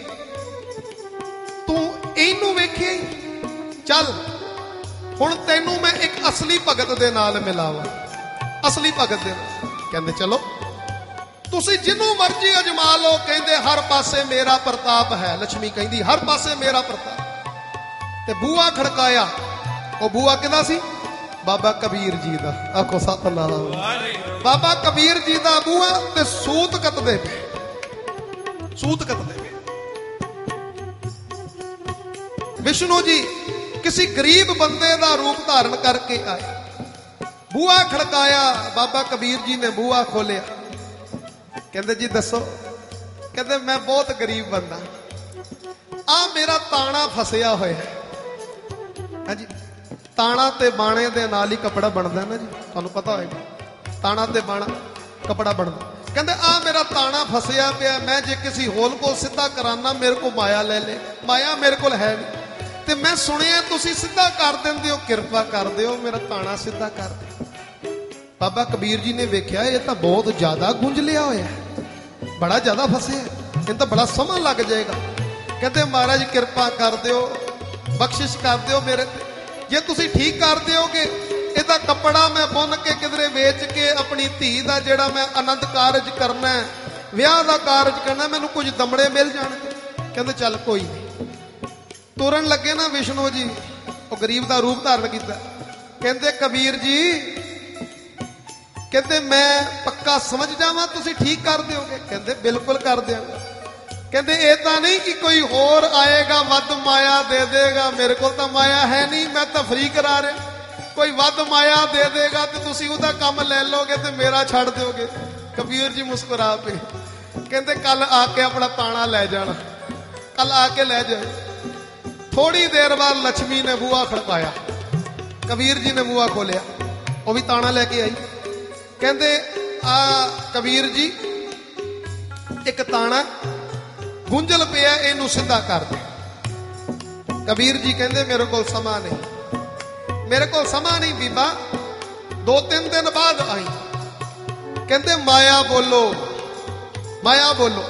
A: ਤੂੰ ਇਹਨੂੰ ਵੇਖੇ, ਚੱਲ ਹੁਣ ਤੈਨੂੰ ਮੈਂ ਇੱਕ ਅਸਲੀ ਭਗਤ ਦੇ ਨਾਲ ਮਿਲਾਵਾਂ, ਅਸਲੀ ਭਗਤ ਦੇ ਨਾਲ। ਕਹਿੰਦੇ ਚਲੋ ਤੁਸੀਂ ਜਿਹਨੂੰ ਮਰਜ਼ੀ ਅਜਮਾ ਲਓ। ਕਹਿੰਦੇ ਹਰ ਪਾਸੇ ਮੇਰਾ ਪ੍ਰਤਾਪ ਹੈ। ਲక్ష్ਮੀ ਕਹਿੰਦੀ ਹਰ ਪਾਸੇ ਮੇਰਾ ਪ੍ਰਤਾਪ। ਤੇ ਬੂਹਾ ਖੜਕਾਇਆ। ਉਹ ਬੂਹਾ ਕਿਹਦਾ ਸੀ? ਬਾਬਾ ਕਬੀਰ ਜੀ ਦਾ। ਆਖੋ ਸਤਨਾਮ। ਬਾਬਾ ਕਬੀਰ ਜੀ ਦਾ ਬੂਹਾ। ਤੇ ਸੂਤ ਕੱਤਦੇ ਪਏ, ਸੂਤ ਕੱਤਦੇ ਪਏ। ਵਿਸ਼ਨੂੰ ਜੀ ਕਿਸੇ ਗਰੀਬ ਬੰਦੇ ਦਾ ਰੂਪ ਧਾਰਨ ਕਰਕੇ ਆਏ। ਬੂਹਾ ਖੜਕਾਇਆ। ਬਾਬਾ ਕਬੀਰ ਜੀ ਨੇ ਬੂਹਾ ਖੋਲਿਆ। ਕਹਿੰਦੇ ਜੀ ਦੱਸੋ। ਕਹਿੰਦੇ ਮੈਂ ਬਹੁਤ ਗਰੀਬ ਬੰਦਾ, ਆ ਮੇਰਾ ਤਾਣਾ ਫਸਿਆ ਹੋਇਆ ਹੈ। ਹਾਂਜੀ, ਤਾਣਾ ਤੇ ਬਾਣੇ ਦੇ ਨਾਲ ਹੀ ਕੱਪੜਾ ਬਣਦਾ ਨਾ ਜੀ, ਤੁਹਾਨੂੰ ਪਤਾ ਹੋਏਗਾ। ਤਾਣਾ ਤੇ ਬਾਣਾ ਕੱਪੜਾ ਬਣਦਾ। ਕਹਿੰਦੇ ਆ ਮੇਰਾ ਤਾਣਾ ਫਸਿਆ ਪਿਆ, ਮੈਂ ਜੇ ਕਿਸੇ ਹੋਰ ਕੋਲ ਸਿੱਧਾ ਕਰਾਨਾ ਮੇਰੇ ਕੋਲ ਮਾਇਆ ਲੈ ਲੈ। ਮਾਇਆ ਮੇਰੇ ਕੋਲ ਹੈ ਨਹੀਂ, ਤੇ ਮੈਂ ਸੁਣਿਆ ਤੁਸੀਂ ਸਿੱਧਾ ਕਰ ਦਿੰਦੇ ਹੋ, ਕਿਰਪਾ ਕਰ ਦਿਓ ਮੇਰਾ ਤਾਣਾ ਸਿੱਧਾ ਕਰ ਦਿਓ। ਬਾਬਾ ਕਬੀਰ ਜੀ ਨੇ ਵੇਖਿਆ ਇਹ ਤਾਂ ਬਹੁਤ ਜ਼ਿਆਦਾ ਗੁੰਝ ਲਿਆ ਹੋਇਆ, ਬੜਾ ਜ਼ਿਆਦਾ ਫਸਿਆ, ਇਹਨੂੰ ਤਾਂ ਬੜਾ ਸਮਾਂ ਲੱਗ ਜਾਏਗਾ। ਕਹਿੰਦੇ ਮਹਾਰਾਜ ਕਿਰਪਾ ਕਰ ਦਿਓ, ਬਖਸ਼ਿਸ਼ ਕਰ ਦਿਓ ਮੇਰੇ ਤੇ। ਜੇ ਤੁਸੀਂ ਠੀਕ ਕਰ ਦਿਓਗੇ ਇਹਦਾ ਕੱਪੜਾ ਮੈਂ ਬੁੰਨ ਕੇ ਕਿਧਰੇ ਵੇਚ ਕੇ ਆਪਣੀ ਧੀ ਦਾ ਜਿਹੜਾ ਮੈਂ ਆਨੰਦ ਕਾਰਜ ਕਰਨਾ, ਵਿਆਹ ਦਾ ਕਾਰਜ ਕਰਨਾ, ਮੈਨੂੰ ਕੁਝ ਦਮੜੇ ਮਿਲ ਜਾਣਗੇ। ਕਹਿੰਦੇ ਚੱਲ ਕੋਈ ਨਹੀਂ। ਤੁਰਨ ਲੱਗੇ ਨਾ ਵਿਸ਼ਨੂੰ ਜੀ, ਉਹ ਗਰੀਬ ਦਾ ਰੂਪ ਧਾਰਨ ਕੀਤਾ। ਕਹਿੰਦੇ ਕਬੀਰ ਜੀ ਕਹਿੰਦੇ ਮੈਂ ਪੱਕਾ ਸਮਝ ਜਾਵਾਂ ਤੁਸੀਂ ਠੀਕ ਕਰ ਦਿਓਗੇ? ਕਹਿੰਦੇ ਬਿਲਕੁਲ ਕਰ ਦਿਆਂਗਾ। ਕਹਿੰਦੇ ਇਹ ਤਾਂ ਨਹੀਂ ਕਿ ਕੋਈ ਹੋਰ ਆਏਗਾ ਵੱਧ ਮਾਇਆ ਦੇ ਦੇਗਾ, ਮੇਰੇ ਕੋਲ ਤਾਂ ਮਾਇਆ ਹੈ ਨਹੀਂ, ਮੈਂ ਤਾਂ ਫ੍ਰੀ ਕਰਾ ਰਿਹਾ। ਕੋਈ ਵੱਧ ਮਾਇਆ ਦੇ ਦੇਗਾ ਤੇ ਤੁਸੀਂ ਉਹਦਾ ਕੰਮ ਲੈ ਲੋਗੇ ਤੇ ਮੇਰਾ ਛੱਡ ਦਿਓਗੇ। ਕਬੀਰ ਜੀ ਮੁਸਕਰਾ ਪਏ। ਕਹਿੰਦੇ ਕੱਲ ਆ ਕੇ ਆਪਣਾ ਤਾਣਾ ਲੈ ਜਾਣਾ, ਕੱਲ ਆ ਕੇ ਲੈ ਜਾਏ। ਥੋੜੀ ਦੇਰ ਬਾਅਦ ਲక్ష్ਮੀ ਨੇ ਬੂਹਾ ਖੜਕਾਇਆ। ਕਬੀਰ ਜੀ ਨੇ ਬੂਹਾ ਖੋਲਿਆ, ਉਹ ਵੀ ਤਾਣਾ ਲੈ ਕੇ ਆਈ। ਕਹਿੰਦੇ ਆ ਕਬੀਰ ਜੀ ਇੱਕ ਤਾਣਾ ਗੁੰਝਲ ਪਿਆ, ਇਹਨੂੰ ਸਿੱਧਾ ਕਰ ਦੇ। ਕਬੀਰ ਜੀ ਕਹਿੰਦੇ ਮੇਰੇ ਕੋਲ ਸਮਾਂ ਨਹੀਂ, ਮੇਰੇ ਕੋਲ ਸਮਾਂ ਨਹੀਂ ਬੀਬਾ, ਦੋ ਤਿੰਨ ਦਿਨ ਬਾਅਦ ਆਈ। ਕਹਿੰਦੇ ਮਾਇਆ ਬੋਲੋ, ਮਾਇਆ ਬੋਲੋ।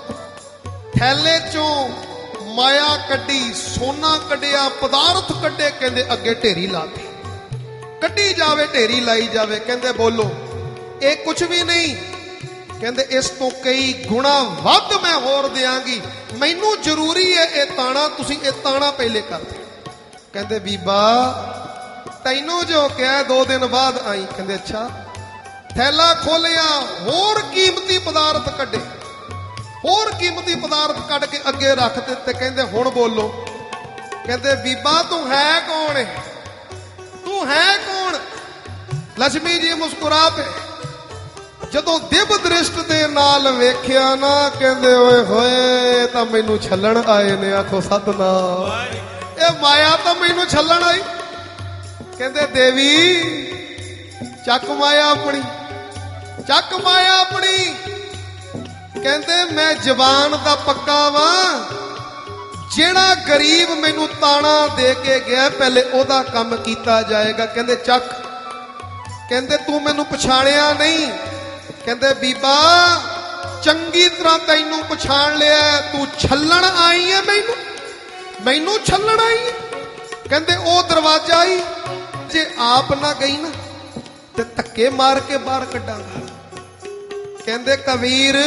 A: ਥੈਲੇ ਚੋਂ ਮਾਇਆ ਕੱਢੀ, ਸੋਨਾ ਕੱਢਿਆ, ਪਦਾਰਥ ਕੱਢੇ। ਕਹਿੰਦੇ ਅੱਗੇ ਢੇਰੀ ਲਾਤੀ, ਕੱਢੀ ਜਾਵੇ ਢੇਰੀ ਲਾਈ ਜਾਵੇ। ਕਹਿੰਦੇ ਬੋਲੋ। ਇਹ ਕੁਝ ਵੀ ਨਹੀਂ। ਕਹਿੰਦੇ ਇਸ ਤੋਂ ਕਈ ਗੁਣਾ ਵੱਧ ਮੈਂ ਹੋਰ ਦਿਆਂਗੀ, ਮੈਨੂੰ ਜ਼ਰੂਰੀ ਹੈ ਇਹ ਤਾਣਾ, ਤੁਸੀਂ ਇਹ ਤਾਣਾ ਪਹਿਲੇ ਕਰ ਦਿਓ। ਕਹਿੰਦੇ ਬੀਬਾ ਤੈਨੂੰ ਜੋ ਕਿਹਾ ਦੋ ਦਿਨ ਬਾਅਦ ਆਈ। ਕਹਿੰਦੇ ਅੱਛਾ। ਥੈਲਾ ਖੋਲਿਆ, ਹੋਰ ਕੀਮਤੀ ਪਦਾਰਥ ਕੱਢੇ, ਹੋਰ ਕੀਮਤੀ ਪਦਾਰਥ ਕੱਢ ਕੇ ਅੱਗੇ ਰੱਖ ਦਿੱਤੇ। ਕਹਿੰਦੇ ਹੁਣ ਬੋਲੋ। ਕਹਿੰਦੇ ਬੀਬਾ ਤੂੰ ਹੈ ਕੌਣ ਹੈ, ਤੂੰ ਹੈ ਕੌਣ? ਲక్ష్ਮੀ ਜੀ ਮੁਸਕਰਾ ਪਏ। ਜਦੋਂ ਦਿਵ ਦ੍ਰਿਸ਼ਟ ਦੇ ਨਾਲ ਵੇਖਿਆ ਨਾ, ਕਹਿੰਦੇ ਓਏ ਹੋਏ ਤਾਂ ਮੈਨੂੰ ਛੱਲਣ ਆਏ ਨੇ। ਆਖੋ ਸਤਨਾਮ। ਇਹ ਮਾਇਆ ਤਾਂ ਮੈਨੂੰ ਛੱਲਣ ਆਈ। ਕਹਿੰਦੇ ਦੇਵੀ ਚੱਕ ਮਾਇਆ ਆਪਣੀ, ਚੱਕ ਮਾਇਆ ਆਪਣੀ। ਕਹਿੰਦੇ ਮੈਂ ਜ਼ਬਾਨ ਦਾ ਪੱਕਾ ਵਾਂ, ਜਿਹੜਾ ਗਰੀਬ ਮੈਨੂੰ ਤਾਣਾ ਦੇ ਕੇ ਗਿਆ ਪਹਿਲੇ ਉਹਦਾ ਕੰਮ ਕੀਤਾ ਜਾਏਗਾ। ਕਹਿੰਦੇ ਚੱਕ। ਕਹਿੰਦੇ ਤੂੰ ਮੈਨੂੰ ਪਛਾਣਿਆ ਨਹੀਂ। ਕਹਿੰਦੇ ਬੀਬਾ ਚੰਗੀ ਤਰ੍ਹਾਂ ਤੈਨੂੰ ਪਛਾਣ ਲਿਆ, ਤੂੰ ਛੱਲਣ ਆਈ ਹੈ, ਮੈਨੂੰ ਮੈਨੂੰ ਛੱਲਣ ਆਈ ਹੈ। ਕਹਿੰਦੇ ਉਹ ਦਰਵਾਜ਼ਾ ਹੀ ਜੇ ਆਪ ਨਾ ਗਈ ਨਾ ਤੇ ਧੱਕੇ ਮਾਰ ਕੇ ਬਾਹਰ ਕੱਢਾਂਗਾ। ਕਹਿੰਦੇ ਕਬੀਰ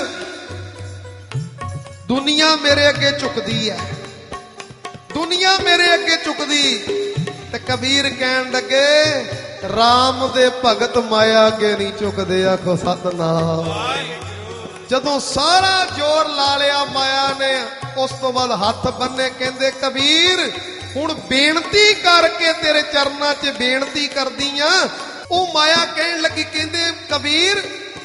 A: ਦੁਨੀਆ ਮੇਰੇ ਅੱਗੇ ਝੁਕਦੀ ਹੈ, ਦੁਨੀਆ ਮੇਰੇ ਅੱਗੇ ਝੁਕਦੀ। ਤੇ ਕਬੀਰ ਕਹਿਣ ਲੱਗੇ ਰਾਮ ਦੇ ਭਗਤ ਮਾਇਆ ਅੱਗੇ ਨਹੀਂ ਝੁਕਦੇ। ਆਖੋ ਸਤਨਾਮ। ਜਦੋਂ ਸਾਰਾ ਜ਼ੋਰ ਲਾ ਲਿਆ ਮਾਇਆ ਨੇ, ਉਸ ਤੋਂ ਬਾਅਦ ਹੱਥ ਬੰਨੇ, ਕਹਿੰਦੇ ਕਬੀਰ ਹੁਣ ਬੇਨਤੀ ਕਰਕੇ ਤੇਰੇ ਚਰਨਾਂ 'ਚ ਬੇਨਤੀ ਕਰਦੀ ਆ। ਉਹ ਮਾਇਆ ਕਹਿਣ ਲੱਗੀ, ਕਹਿੰਦੇ ਕਬੀਰ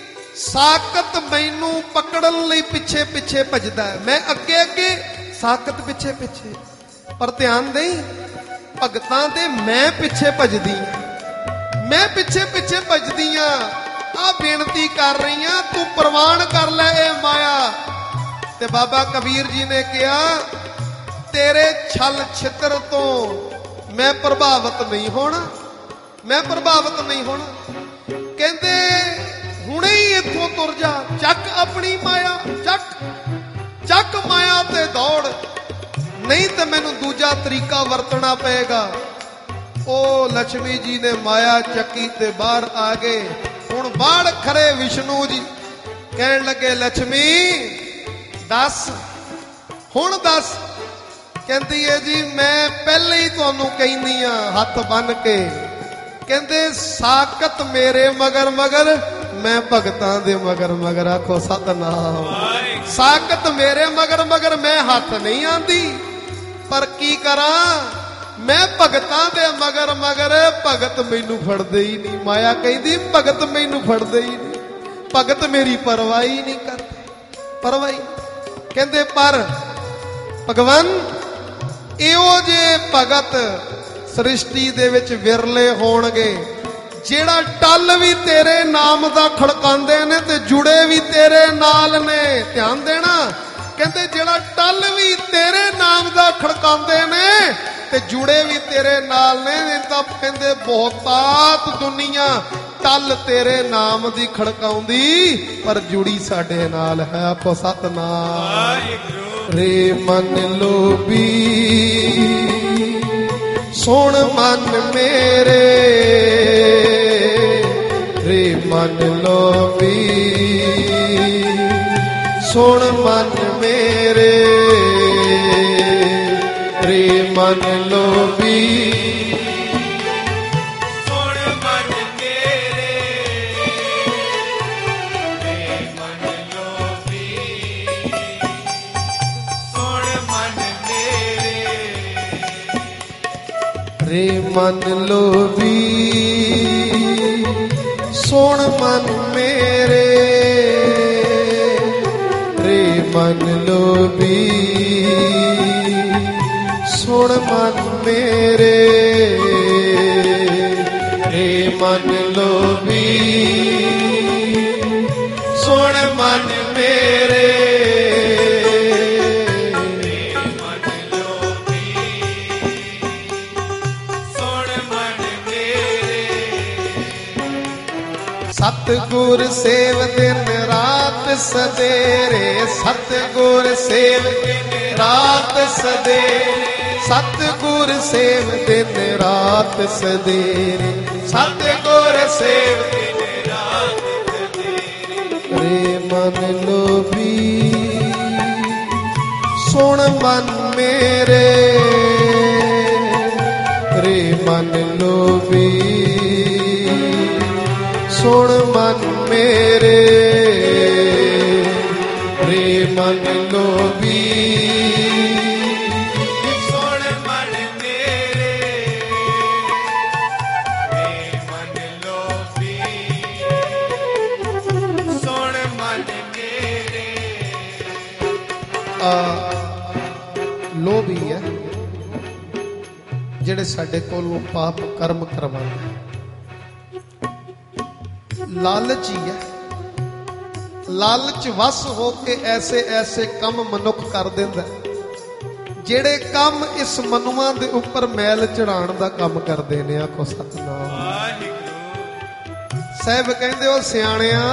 A: ਸਾਕਤ ਮੈਨੂੰ ਪਕੜਨ ਲਈ ਪਿੱਛੇ ਪਿੱਛੇ ਭੱਜਦਾ ਹੈ, ਮੈਂ ਅੱਗੇ ਅੱਗੇ ਸਾਕਤ ਪਿੱਛੇ ਪਿੱਛੇ, ਪਰ ਧਿਆਨ ਦੇਈ ਭਗਤਾਂ ਦੇ ਮੈਂ ਪਿੱਛੇ ਭੱਜਦੀ ਆ, ਮੈਂ ਪਿੱਛੇ ਪਿੱਛੇ ਭੱਜਦੀ ਆ। ਆ ਬੇਨਤੀ ਕਰ ਰਹੀ ਆ, ਤੂੰ ਪ੍ਰਵਾਨ ਕਰ ਲੈ ਇਹ ਮਾਇਆ। ਤੇ ਬਾਬਾ ਕਬੀਰ ਜੀ ਨੇ ਕਿਹਾ ਤੇਰੇ ਛਲ ਛਿੱਤਰ ਤੋਂ ਮੈਂ ਪ੍ਰਭਾਵਿਤ ਨਹੀਂ ਹੋਣਾ, ਮੈਂ ਪ੍ਰਭਾਵਿਤ ਨਹੀਂ ਹੋਣਾ। ਕਹਿੰਦੇ ਹੁਣੇ ਹੀ ਇੱਥੋਂ ਤੁਰ ਜਾ, ਚੱਕ ਆਪਣੀ ਮਾਇਆ, ਚੱਕ ਚੱਕ ਮਾਇਆ ਤੇ ਦੌੜ, ਨਹੀਂ ਤੇ ਮੈਨੂੰ ਦੂਜਾ ਤਰੀਕਾ ਵਰਤਣਾ ਪਏਗਾ। ਉਹ ਲక్ష్ਮੀ ਜੀ ਨੇ ਮਾਇਆ ਚੱਕੀ ਤੇ ਬਾਹਰ ਆ ਗਏ। ਹੁਣ ਬਾੜ ਖੜੇ ਵਿਸ਼ਨੂੰ ਜੀ, ਕਹਿਣ ਲੱਗੇ ਲక్ష్ਮੀ ਦੱਸ, ਹੁਣ ਦੱਸ। ਕਹਿੰਦੀ ਹੈ ਜੀ ਮੈਂ ਪਹਿਲੇ ਹੀ ਤੁਹਾਨੂੰ ਕਹਿੰਦੀ ਆ ਹੱਥ ਬੰਨ ਕੇ, ਕਹਿੰਦੇ ਸਾਕਤ ਮੇਰੇ ਮਗਰ ਮਗਰ, ਮੈਂ ਭਗਤਾਂ ਦੇ ਮਗਰ ਮਗਰ। ਆਖੋ ਸਤਨਾਮ। ਸਾਕਤ ਮੇਰੇ ਮਗਰ ਮਗਰ, ਮੈਂ ਹੱਥ ਨਹੀਂ ਆਂਦੀ, ਪਰ ਕੀ ਕਰਾਂ ਮੈਂ ਭਗਤਾਂ ਦੇ ਮਗਰ ਮਗਰ, ਭਗਤ ਮੈਨੂੰ ਫੜਦੇ ਹੀ ਨਹੀਂ। ਮਾਇਆ ਕਹਿੰਦੀ ਭਗਤ ਮੈਨੂੰ ਫੜਦੇ ਹੀ ਨਹੀਂ, ਭਗਤ ਮੇਰੀ ਪਰਵਾਹ ਹੀ ਨਹੀਂ ਕਰਦੇ, ਪਰਵਾਹ। ਕਹਿੰਦੇ ਪਰ ਭਗਵਾਨ ਇਹੋ ਜਿਹੇ ਭਗਤ ਸ੍ਰਿਸ਼ਟੀ ਦੇ ਵਿੱਚ ਵਿਰਲੇ ਹੋਣਗੇ, ਜਿਹੜਾ ਟੱਲ ਵੀ ਤੇਰੇ ਨਾਮ ਦਾ ਖੜਕਾਉਂਦੇ ਨੇ ਤੇ ਜੁੜੇ ਵੀ ਤੇਰੇ ਨਾਲ ਨੇ। ਧਿਆਨ ਦੇਣਾ, ਕਹਿੰਦੇ ਜਿਹੜਾ ਟੱਲ ਵੀ ਤੇਰੇ ਨਾਮ ਦਾ ਖੜਕਾਉਂਦੇ ਨੇ ਤੇ ਜੁੜੇ ਵੀ ਤੇਰੇ ਨਾਲ ਨੇ। ਇਹ ਤਾਂ ਕਹਿੰਦੇ ਬਹੁਤਾਤ ਦੁਨੀਆ ਟੱਲ ਤੇਰੇ ਨਾਮ ਦੀ ਖੜਕਾਉਂਦੀ, ਪਰ ਜੁੜੀ ਸਾਡੇ ਨਾਲ ਹੈ। ਆਪੋ ਸਤਨਾਮ। ਰੇ ਮਨ ਲੋਭੀ ਸੁਣ ਮਨ ਮੇਰੇ, ਰੇ ਮਨ ਲੋਭੀ ਸੁਣ ਮਨ ਮੇਰੇ, ਰੇ ਮਨ ਲੋਭੀ
B: ਸੁਣ ਮਨ ਮੇਰੇ, ਰੇ ਮਨ ਲੋਭੀ ਸੁਣ ਮਨ ਮੇਰੇ,
A: ਰੇ ਮਨ ਲੋਭੀ ਸੁਣ ਮਨ ਮੇਰੇ, ਰੇ ਮਨ ਲੋਭੀ ਸੁਣ ਮਨ ਮੇਰੇ, ਰੇ ਮਨ ਲੋਭੀ ਸੁਣ ਮਨ ਮੇਰੇ,
B: ਰੇ ਮਨ ਲੋਭੀ ਸੁਣ ਮਨ ਮੇਰੇ।
A: ਸਤਿਗੁਰ ਸੇਵ ਦਿਨ ਰਾਤ ਸਵੇਰੇ, ਸਤਿਗੁਰ ਸੇਵ ਦਿਨ ਰਾਤ ਸਵੇਰੇ, ਸਤਿਗੁਰ ਸੇਵ ਦਿਨ ਰਾਤ ਸਵੇਰੇ, ਸਤਿਗੁਰ ਸੇਵ ਦਿਨ ਰਾਤ ਸਵੇਰੇ। ਰੇ ਮਨ ਲੋਭੀ ਸੁਣ ਮਨ ਮੇਰੇ, ਰੇ ਮਨ ਲੋਭੀ ਸੁਣ ਮਨ ਮੇਰੇ, ਰੇ ਮਨ ਲੋਭੀ
B: ਸੁਣ ਮਨ ਮੇਰੇ, ਰੇ ਮਨ ਲੋਭੀ ਸੁਣ ਮਨ ਮੇਰੇ।
A: ਆ ਲੋਭੀ ਹੈ ਜਿਹੜੇ ਸਾਡੇ ਕੋਲੋਂ ਪਾਪ ਕਰਮ ਕਰਵਾਉਂਦੇ, ਲਾਲਚੀ ਹੈ। ਲਾਲਚ ਵਸ ਹੋ ਕੇ ਐਸੇ ਐਸੇ ਕੰਮ ਮਨੁੱਖ ਕਰ ਦਿੰਦਾ, ਜਿਹੜੇ ਕੰਮ ਇਸ ਮਨੁਆਂ ਦੇ ਉੱਪਰ ਮੈਲ ਚੜਾਉਣ ਦਾ ਕੰਮ ਕਰਦੇ ਨੇ। ਆਖੋ ਸਤਨਾਮ। ਸਾਹਿਬ ਕਹਿੰਦੇ ਉਹ ਸਿਆਣਿਆ,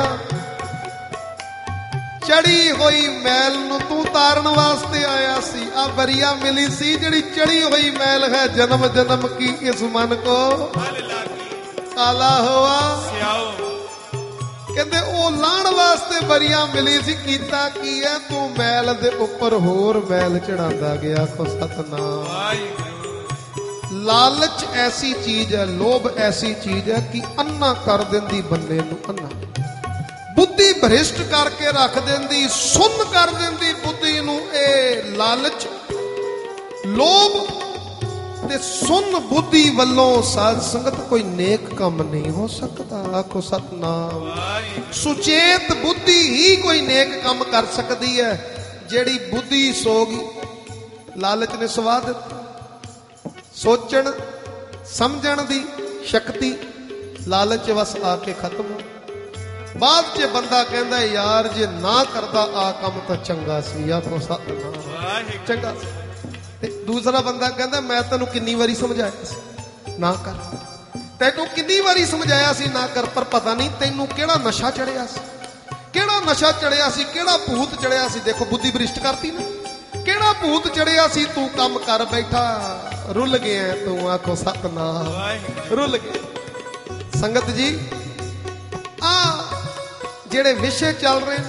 A: ਚੜੀ ਹੋਈ ਮੈਲ ਨੂੰ ਤੂੰ ਤਾਰਨ ਵਾਸਤੇ ਆਇਆ ਸੀ। ਆ ਬਰੀਆ ਮਿਲੀ ਸੀ ਜਿਹੜੀ ਚੜੀ ਹੋਈ ਮੈਲ ਹੈ, ਜਨਮ ਜਨਮ ਕੀ ਇਸ ਮਨ ਕੋ ਕਾਲਾ ਹੋਆ
B: ਸਿਆਓ।
A: ਕਹਿੰਦੇ ਉਹ ਲਾਣ ਵਾਸਤੇ ਬਰੀਆ ਮਿਲੀ ਸੀ, ਕੀਤਾ ਕੀ ਹੈ ਤੂੰ ਮੈਲ ਦੇ ਉੱਪਰ ਹੋਰ ਮੈਲ ਚੜਾਉਂਦਾ ਗਿਆ। ਆਖੋ ਸਤਨਾਮ। ਲਾਲਚ ਐਸੀ ਚੀਜ਼ ਹੈ, ਲੋਭ ਐਸੀ ਚੀਜ਼ ਹੈ ਕਿ ਅੰਨਾ ਕਰ ਦਿੰਦੀ ਬੰਦੇ ਨੂੰ, ਅੰਨਾ ਬੁੱਧੀ ਭ੍ਰਿਸ਼ਟ ਕਰਕੇ ਰੱਖ ਦਿੰਦੀ, ਸੁੰਨ ਕਰ ਦਿੰਦੀ ਬੁੱਧੀ ਨੂੰ ਇਹ ਲਾਲਚ, ਲੋਭ ਤੇ ਸੁੰਨ ਬੁੱਧੀ ਵੱਲੋਂ ਸਾਧ ਸੰਗਤ ਕੋਈ ਨੇਕ ਕੰਮ ਨਹੀਂ ਹੋ ਸਕਦਾ। ਆਖੋ ਸਤਨਾਮ। ਸੁਚੇਤ ਬੁੱਧੀ ਹੀ ਕੋਈ ਨੇਕ ਕੰਮ ਕਰ ਸਕਦੀ ਹੈ। ਜਿਹੜੀ ਬੁੱਧੀ ਸੋ ਗਈ, ਲਾਲਚ ਨੇ ਸਵਾ ਦਿੱਤਾ। ਸੋਚਣ ਸਮਝਣ ਦੀ ਸ਼ਕਤੀ ਲਾਲਚ ਵਸ ਆ ਕੇ ਖਤਮ ਹੋ। ਬਾਅਦ ਚ ਬੰਦਾ ਕਹਿੰਦਾ ਯਾਰ ਜੇ ਨਾ ਕਰਦਾ ਆ ਕੰਮ ਤਾਂ ਚੰਗਾ ਸੀ। ਆਖੋ ਸਤਨਾਮ। ਚੰਗਾ ਸੀ। ਤੇ ਦੂਸਰਾ ਬੰਦਾ ਕਹਿੰਦਾ ਮੈਂ ਤੈਨੂੰ ਕਿੰਨੀ ਵਾਰੀ ਸਮਝਾਇਆ ਸੀ ਨਾ ਕਰ, ਤੈਨੂੰ ਕਿੰਨੀ ਵਾਰੀ ਸਮਝਾਇਆ ਸੀ ਨਾ ਕਰ, ਪਰ ਪਤਾ ਨਹੀਂ ਤੈਨੂੰ ਕਿਹੜਾ ਨਸ਼ਾ ਚੜਿਆ ਸੀ, ਕਿਹੜਾ ਨਸ਼ਾ ਚੜਿਆ ਸੀ, ਕਿਹੜਾ ਭੂਤ ਚੜਿਆ ਸੀ। ਦੇਖੋ ਬੁੱਧੀ ਭ੍ਰਿਸ਼ਟ ਕਰਤੀ ਨਾ। ਕਿਹੜਾ ਭੂਤ ਚੜਿਆ ਸੀ, ਤੂੰ ਕੰਮ ਕਰ ਬੈਠਾ, ਰੁੱਲ ਗਿਆ ਤੂੰ। ਆਖੋ ਸਤਨਾਮ। ਰੁੱਲ ਗਿਆ। ਸੰਗਤ ਜੀ ਆ ਜਿਹੜੇ ਵਿਸ਼ੇ ਚੱਲ ਰਹੇ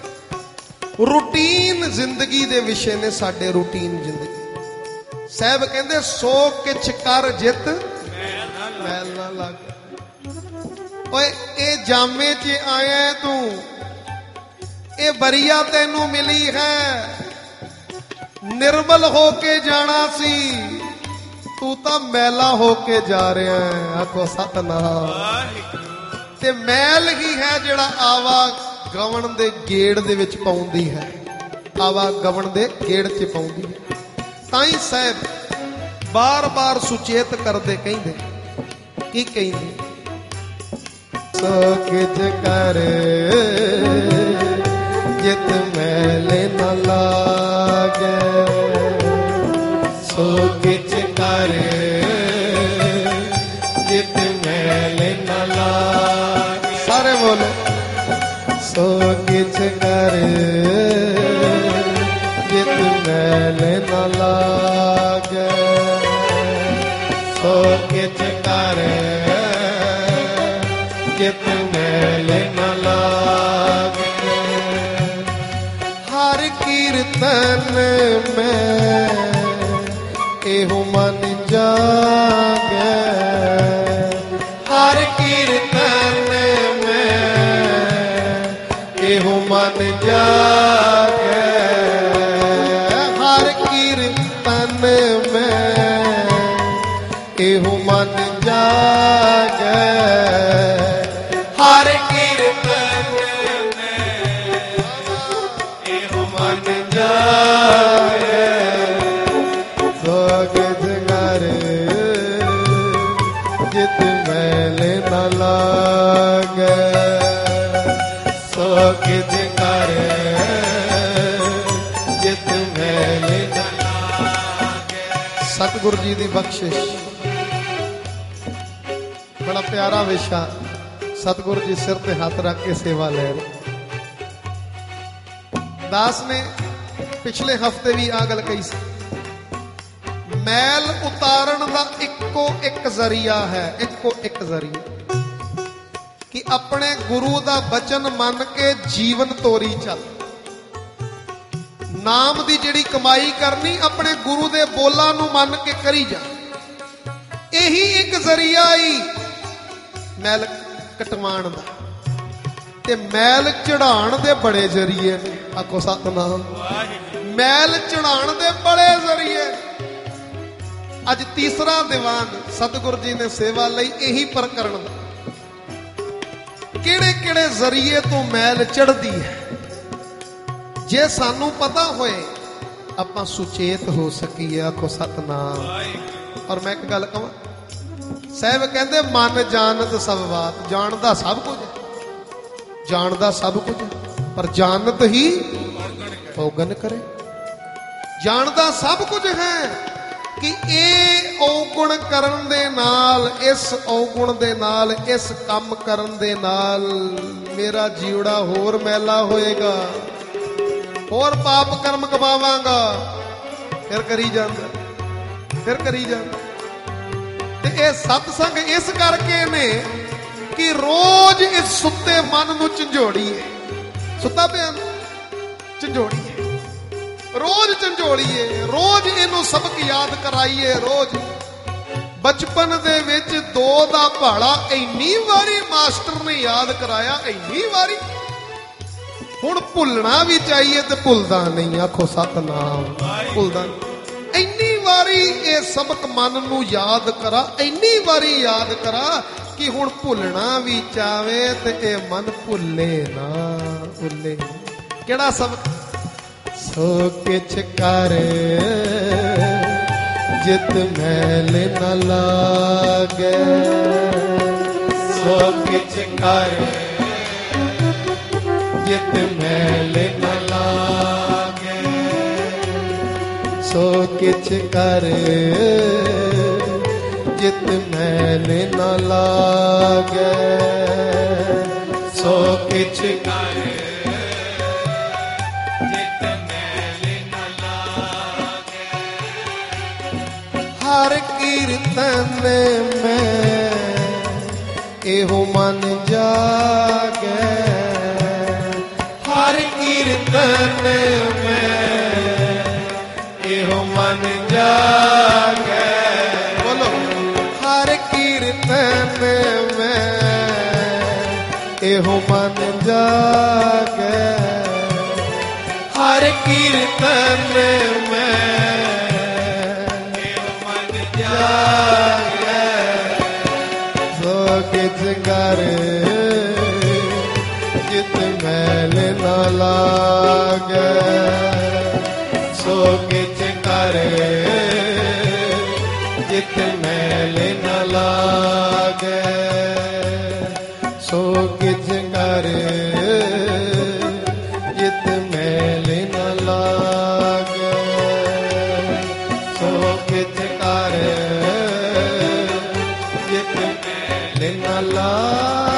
A: ਰੂਟੀਨ ਜ਼ਿੰਦਗੀ ਦੇ ਵਿਸ਼ੇ ਨੇ, ਸਾਡੇ ਰੂਟੀਨ ਜ਼ਿੰਦਗੀ। ਸਾਹਿਬ ਕਹਿੰਦੇ ਸੋ ਕਿਛ ਕਰ ਜਿਤ ਮੈਲ ਨਾ ਲੱਗ। ਓਏ ਇਹ ਜਾਮੇ 'ਚ ਆਇਆ ਤੂੰ, ਇਹ ਬਰੀਆ ਤੈਨੂੰ ਮਿਲੀ ਹੈ, ਨਿਰਮਲ ਹੋ ਕੇ ਜਾਣਾ ਸੀ, ਤੂੰ ਤਾਂ ਮੈਲਾ ਹੋ ਕੇ ਜਾ ਰਿਹਾ ਹੈ। ਆਖੋ ਸਤਨਾਮ। ਤੇ ਮੈਲ ਹੀ ਹੈ ਜਿਹੜਾ ਆਵਾ ਗਵਣ ਦੇ ਗੇੜ ਦੇ ਵਿੱਚ ਪਾਉਂਦੀ ਹੈ, ਆਵਾ ਗਵਣ ਦੇ ਗੇੜ 'ਚ ਪਾਉਂਦੀ ਹੈ। ਤਾਂ ਹੀ ਸਾਹਿਬ ਬਾਰ-ਬਾਰ ਸੁਚੇਤ ਕਰਦੇ ਕਹਿੰਦੇ, ਕੀ ਕਹਿੰਦੇ? ਸੋ ਕਿਛ ਕਰ ਜਿਤ ਮੈਲ ਨਾ ਲਾਗੇ, ਸੋ ਕਿਛ ਕਰ ਜਿਤ ਮੈਲ ਨਾ ਲਾਗੇ। ਸਾਰੇ ਬੋਲੋ। ਸੋ ਕਿਛ ਕਰ ਜਿਤ ਮੈਲ ਨਾ ਲਾਗੇ, ਸੋ ਕਿਛ ਕਰ ਜਿਤ ਮੈਲ ਨਾ ਲਾਗੇ। ਹਰ ਕੀਰਤਨ ਮੈਂ ਇਹੋ ਮਨ ਜਾਗੇ, ਹਰ ਕੀਰਤਨ ਮੈਂ ਇਹੋ ਮਨ ਜਾਗੇ, ਹਰ ਕੀਰਤਨ ਮੈਂ ਇਹੋ ਮਨ ਜਾਗੇ, ਹਰ ਕੀਰਤਨ ਮੈਂ ਇਹੋ ਮਨ ਜਾਗੇ। ਸੋ ਕਿਛ ਕਰ ਜਿਤ ਮੈਲ ਨਾ ਲਾਗੇ, ਸੋ ਕਿਛ ਕਰ ਜਿਤ ਮੈਲ ਨਾ ਲਾਗੇ। ਸਤਿਗੁਰੂ ਜੀ ਦੀ ਬਖਸ਼ਿਸ਼। ਬੜਾ ਪਿਆਰਾ ਵਿਸ਼ਾ। ਸਤਿਗੁਰੂ ਜੀ ਸਿਰ ਤੇ ਹੱਥ ਰੱਖ ਕੇ ਸੇਵਾ ਲੈ ਰਹੇ। ਦਾਸ ਨੇ ਪਿਛਲੇ ਹਫਤੇ ਵੀ ਆ ਗੱਲ ਕਹੀ ਸੀ, ਮੈਲ ਉਤਾਰਨ ਦਾ ਇੱਕੋ ਇੱਕ ਜ਼ਰੀਆ ਹੈ, ਇੱਕੋ ਇੱਕ ਜ਼ਰੀਆ, ਕਿ ਆਪਣੇ ਗੁਰੂ ਦਾ ਬਚਨ ਮੰਨ ਕੇ ਜੀਵਨ ਤੋਰੀ ਚੱਲ। ਨਾਮ ਦੀ ਜਿਹੜੀ ਕਮਾਈ ਕਰਨੀ, ਆਪਣੇ ਗੁਰੂ ਦੇ ਬੋਲਾਂ ਨੂੰ ਮੰਨ ਕੇ ਕਰੀ ਜਾ। ਇਹੀ ਇੱਕ ਜ਼ਰੀਆ ਹੀ ਮੈਲ ਕਟਵਾਣ ਦਾ। ਤੇ ਮੈਲ ਚੜਾਉਣ ਦੇ ਬੜੇ ਜ਼ਰੀਏ ਨੇ। ਆਖੋ ਸਤਨਾਮ। ਮੈਲ ਚੜਾਉਣ ਦੇ ਬੜੇ ਜ਼ਰੀਏ। ਅੱਜ ਤੀਸਰਾ ਦੀਵਾਨ ਸਤਿਗੁਰੂ ਜੀ ਨੇ ਸੇਵਾ ਲਈ ਇਹੀ ਪ੍ਰਕਰਨ ਦਾ, ਕਿਹੜੇ ਕਿਹੜੇ ਜ਼ਰੀਏ ਤੋਂ ਮੈਲ ਚੜਦੀ ਹੈ। ਜੇ ਸਾਨੂੰ ਪਤਾ ਹੋਏ ਆਪਾਂ ਸੁਚੇਤ ਹੋ ਸਕੀਏ। ਆਖੋ ਸਤਨਾਮ। ਔਰ ਮੈਂ ਇੱਕ ਗੱਲ ਕਹਾਂ, ਸਾਹਿਬ ਕਹਿੰਦੇ ਮਨ ਜਾਣਤ ਸਭ ਬਾਤ। ਜਾਣਦਾ ਸਭ ਕੁਝ, ਜਾਣਦਾ ਸਭ ਕੁਝ, ਪਰ ਜਾਣਤ ਹੀ ਔਗਣ ਕਰੇ। ਜਾਣਦਾ ਸਭ ਕੁਝ ਹੈ ਕਿ ਇਹ ਔਗੁਣ ਕਰਨ ਦੇ ਨਾਲ, ਇਸ ਔਗੁਣ ਦੇ ਨਾਲ, ਇਸ ਕੰਮ ਕਰਨ ਦੇ ਨਾਲ ਮੇਰਾ ਜੀਵੜਾ ਹੋਰ ਮੈਲਾ ਹੋਏਗਾ, ਹੋਰ ਪਾਪ ਕਰਮ ਕਮਾਵਾਂਗਾ। ਫਿਰ ਕਰੀ ਜਾਂਦਾ, ਫਿਰ ਕਰੀ ਜਾਂਦਾ। ਤੇ ਇਹ ਸਤਸੰਗ ਇਸ ਕਰਕੇ ਨੇ ਕਿ ਰੋਜ਼ ਇਸ ਸੁੱਤੇ ਮਨ ਨੂੰ ਝੰਜੋੜੀਏ। ਸੁੱਤਾ ਪਿਆ ਝੰਜੋੜੀਏ, ਰੋਜ਼ ਝੰਜੋੜੀਏ, ਰੋਜ਼ ਇਹਨੂੰ ਸਬਕ ਯਾਦ ਕਰਾਈਏ। ਰੋਜ਼ ਬਚਪਨ ਦੇ ਵਿੱਚ ਦੋ ਦਾ ਪਹਾੜਾ ਇੰਨੀ ਵਾਰੀ ਮਾਸਟਰ ਨੇ ਯਾਦ ਕਰਾਇਆ, ਇੰਨੀ ਵਾਰੀ ਹੁਣ ਭੁੱਲਣਾ ਵੀ ਚਾਹੀਏ ਤੇ ਭੁੱਲਦਾ ਨਹੀਂ। ਆਖੋ ਸਤਨਾਮ। ਭੁੱਲਦਾ ਨਹੀਂ। ਇੰਨੀ ਵਾਰੀ ਇਹ ਸਬਕ ਮਨ ਨੂੰ ਯਾਦ ਕਰਾ, ਇੰਨੀ ਵਾਰੀ ਯਾਦ ਕਰਾ ਕਿ ਹੁਣ ਭੁੱਲਣਾ ਵੀ ਚਾਵੇ ਤੇ ਇਹ ਮਨ ਭੁੱਲੇ ਨਾ, ਭੁੱਲੇ। ਕਿਹੜਾ ਸਬਕ? ਸੋ ਕਿਛ ਕਰ ਜਿਤ ਮੈਲ ਨ ਲਾਗੈ, ਸੋ ਕਿਛ ਕਰ ਜਿਤ ਮੈਲ ਨ ਲਾਗੈ, ਸੋ ਕਿਛ ਕਰ ਜਿਤ ਮੈਲ ਨ ਲਾਗੈ, ਸੋ ਕਿਛ ਕਰ ਜਿਤ ਮੈਲ ਨ ਲਾਗੈ। ਹਰ ਕੀਰਤਨ ਮੈਂ ਇਹੋ ਮਨ ਜਾਗੈ, ਹਰ ਕੀਰਤਨ ਮੈਂ ਇਹੋ ਮਨ ਜਾਗੈ। ਬੋਲੋ। ਹਰ ਕੀਰਤਨ ਮੈਂ ਇਹੋ ਮਨ ਜਾਗੈ, ਹਰ ਕੀਰਤਨ ਮੈਂ ਇਹੋ ਮਨ ਜਾਗੈ। ਸੋ ਕਿਛ ਕਰ ਜਿਤ ਮੈਲ ਨ ਲਾਗੈ, ਸੋ ਕਿਛ ਕਰ ਜਿਤ ਮੈਲ ਨ ਲਾਗੈ, ਸੋ ਕਿਛ ਕਰ ਜਿਤ ਮੈਲ ਨ ਲਾਗੈ, ਸੋ ਕਿਛ ਕਰ ਜਿਤ ਮੈਲ ਨ ਲਾਗੈ।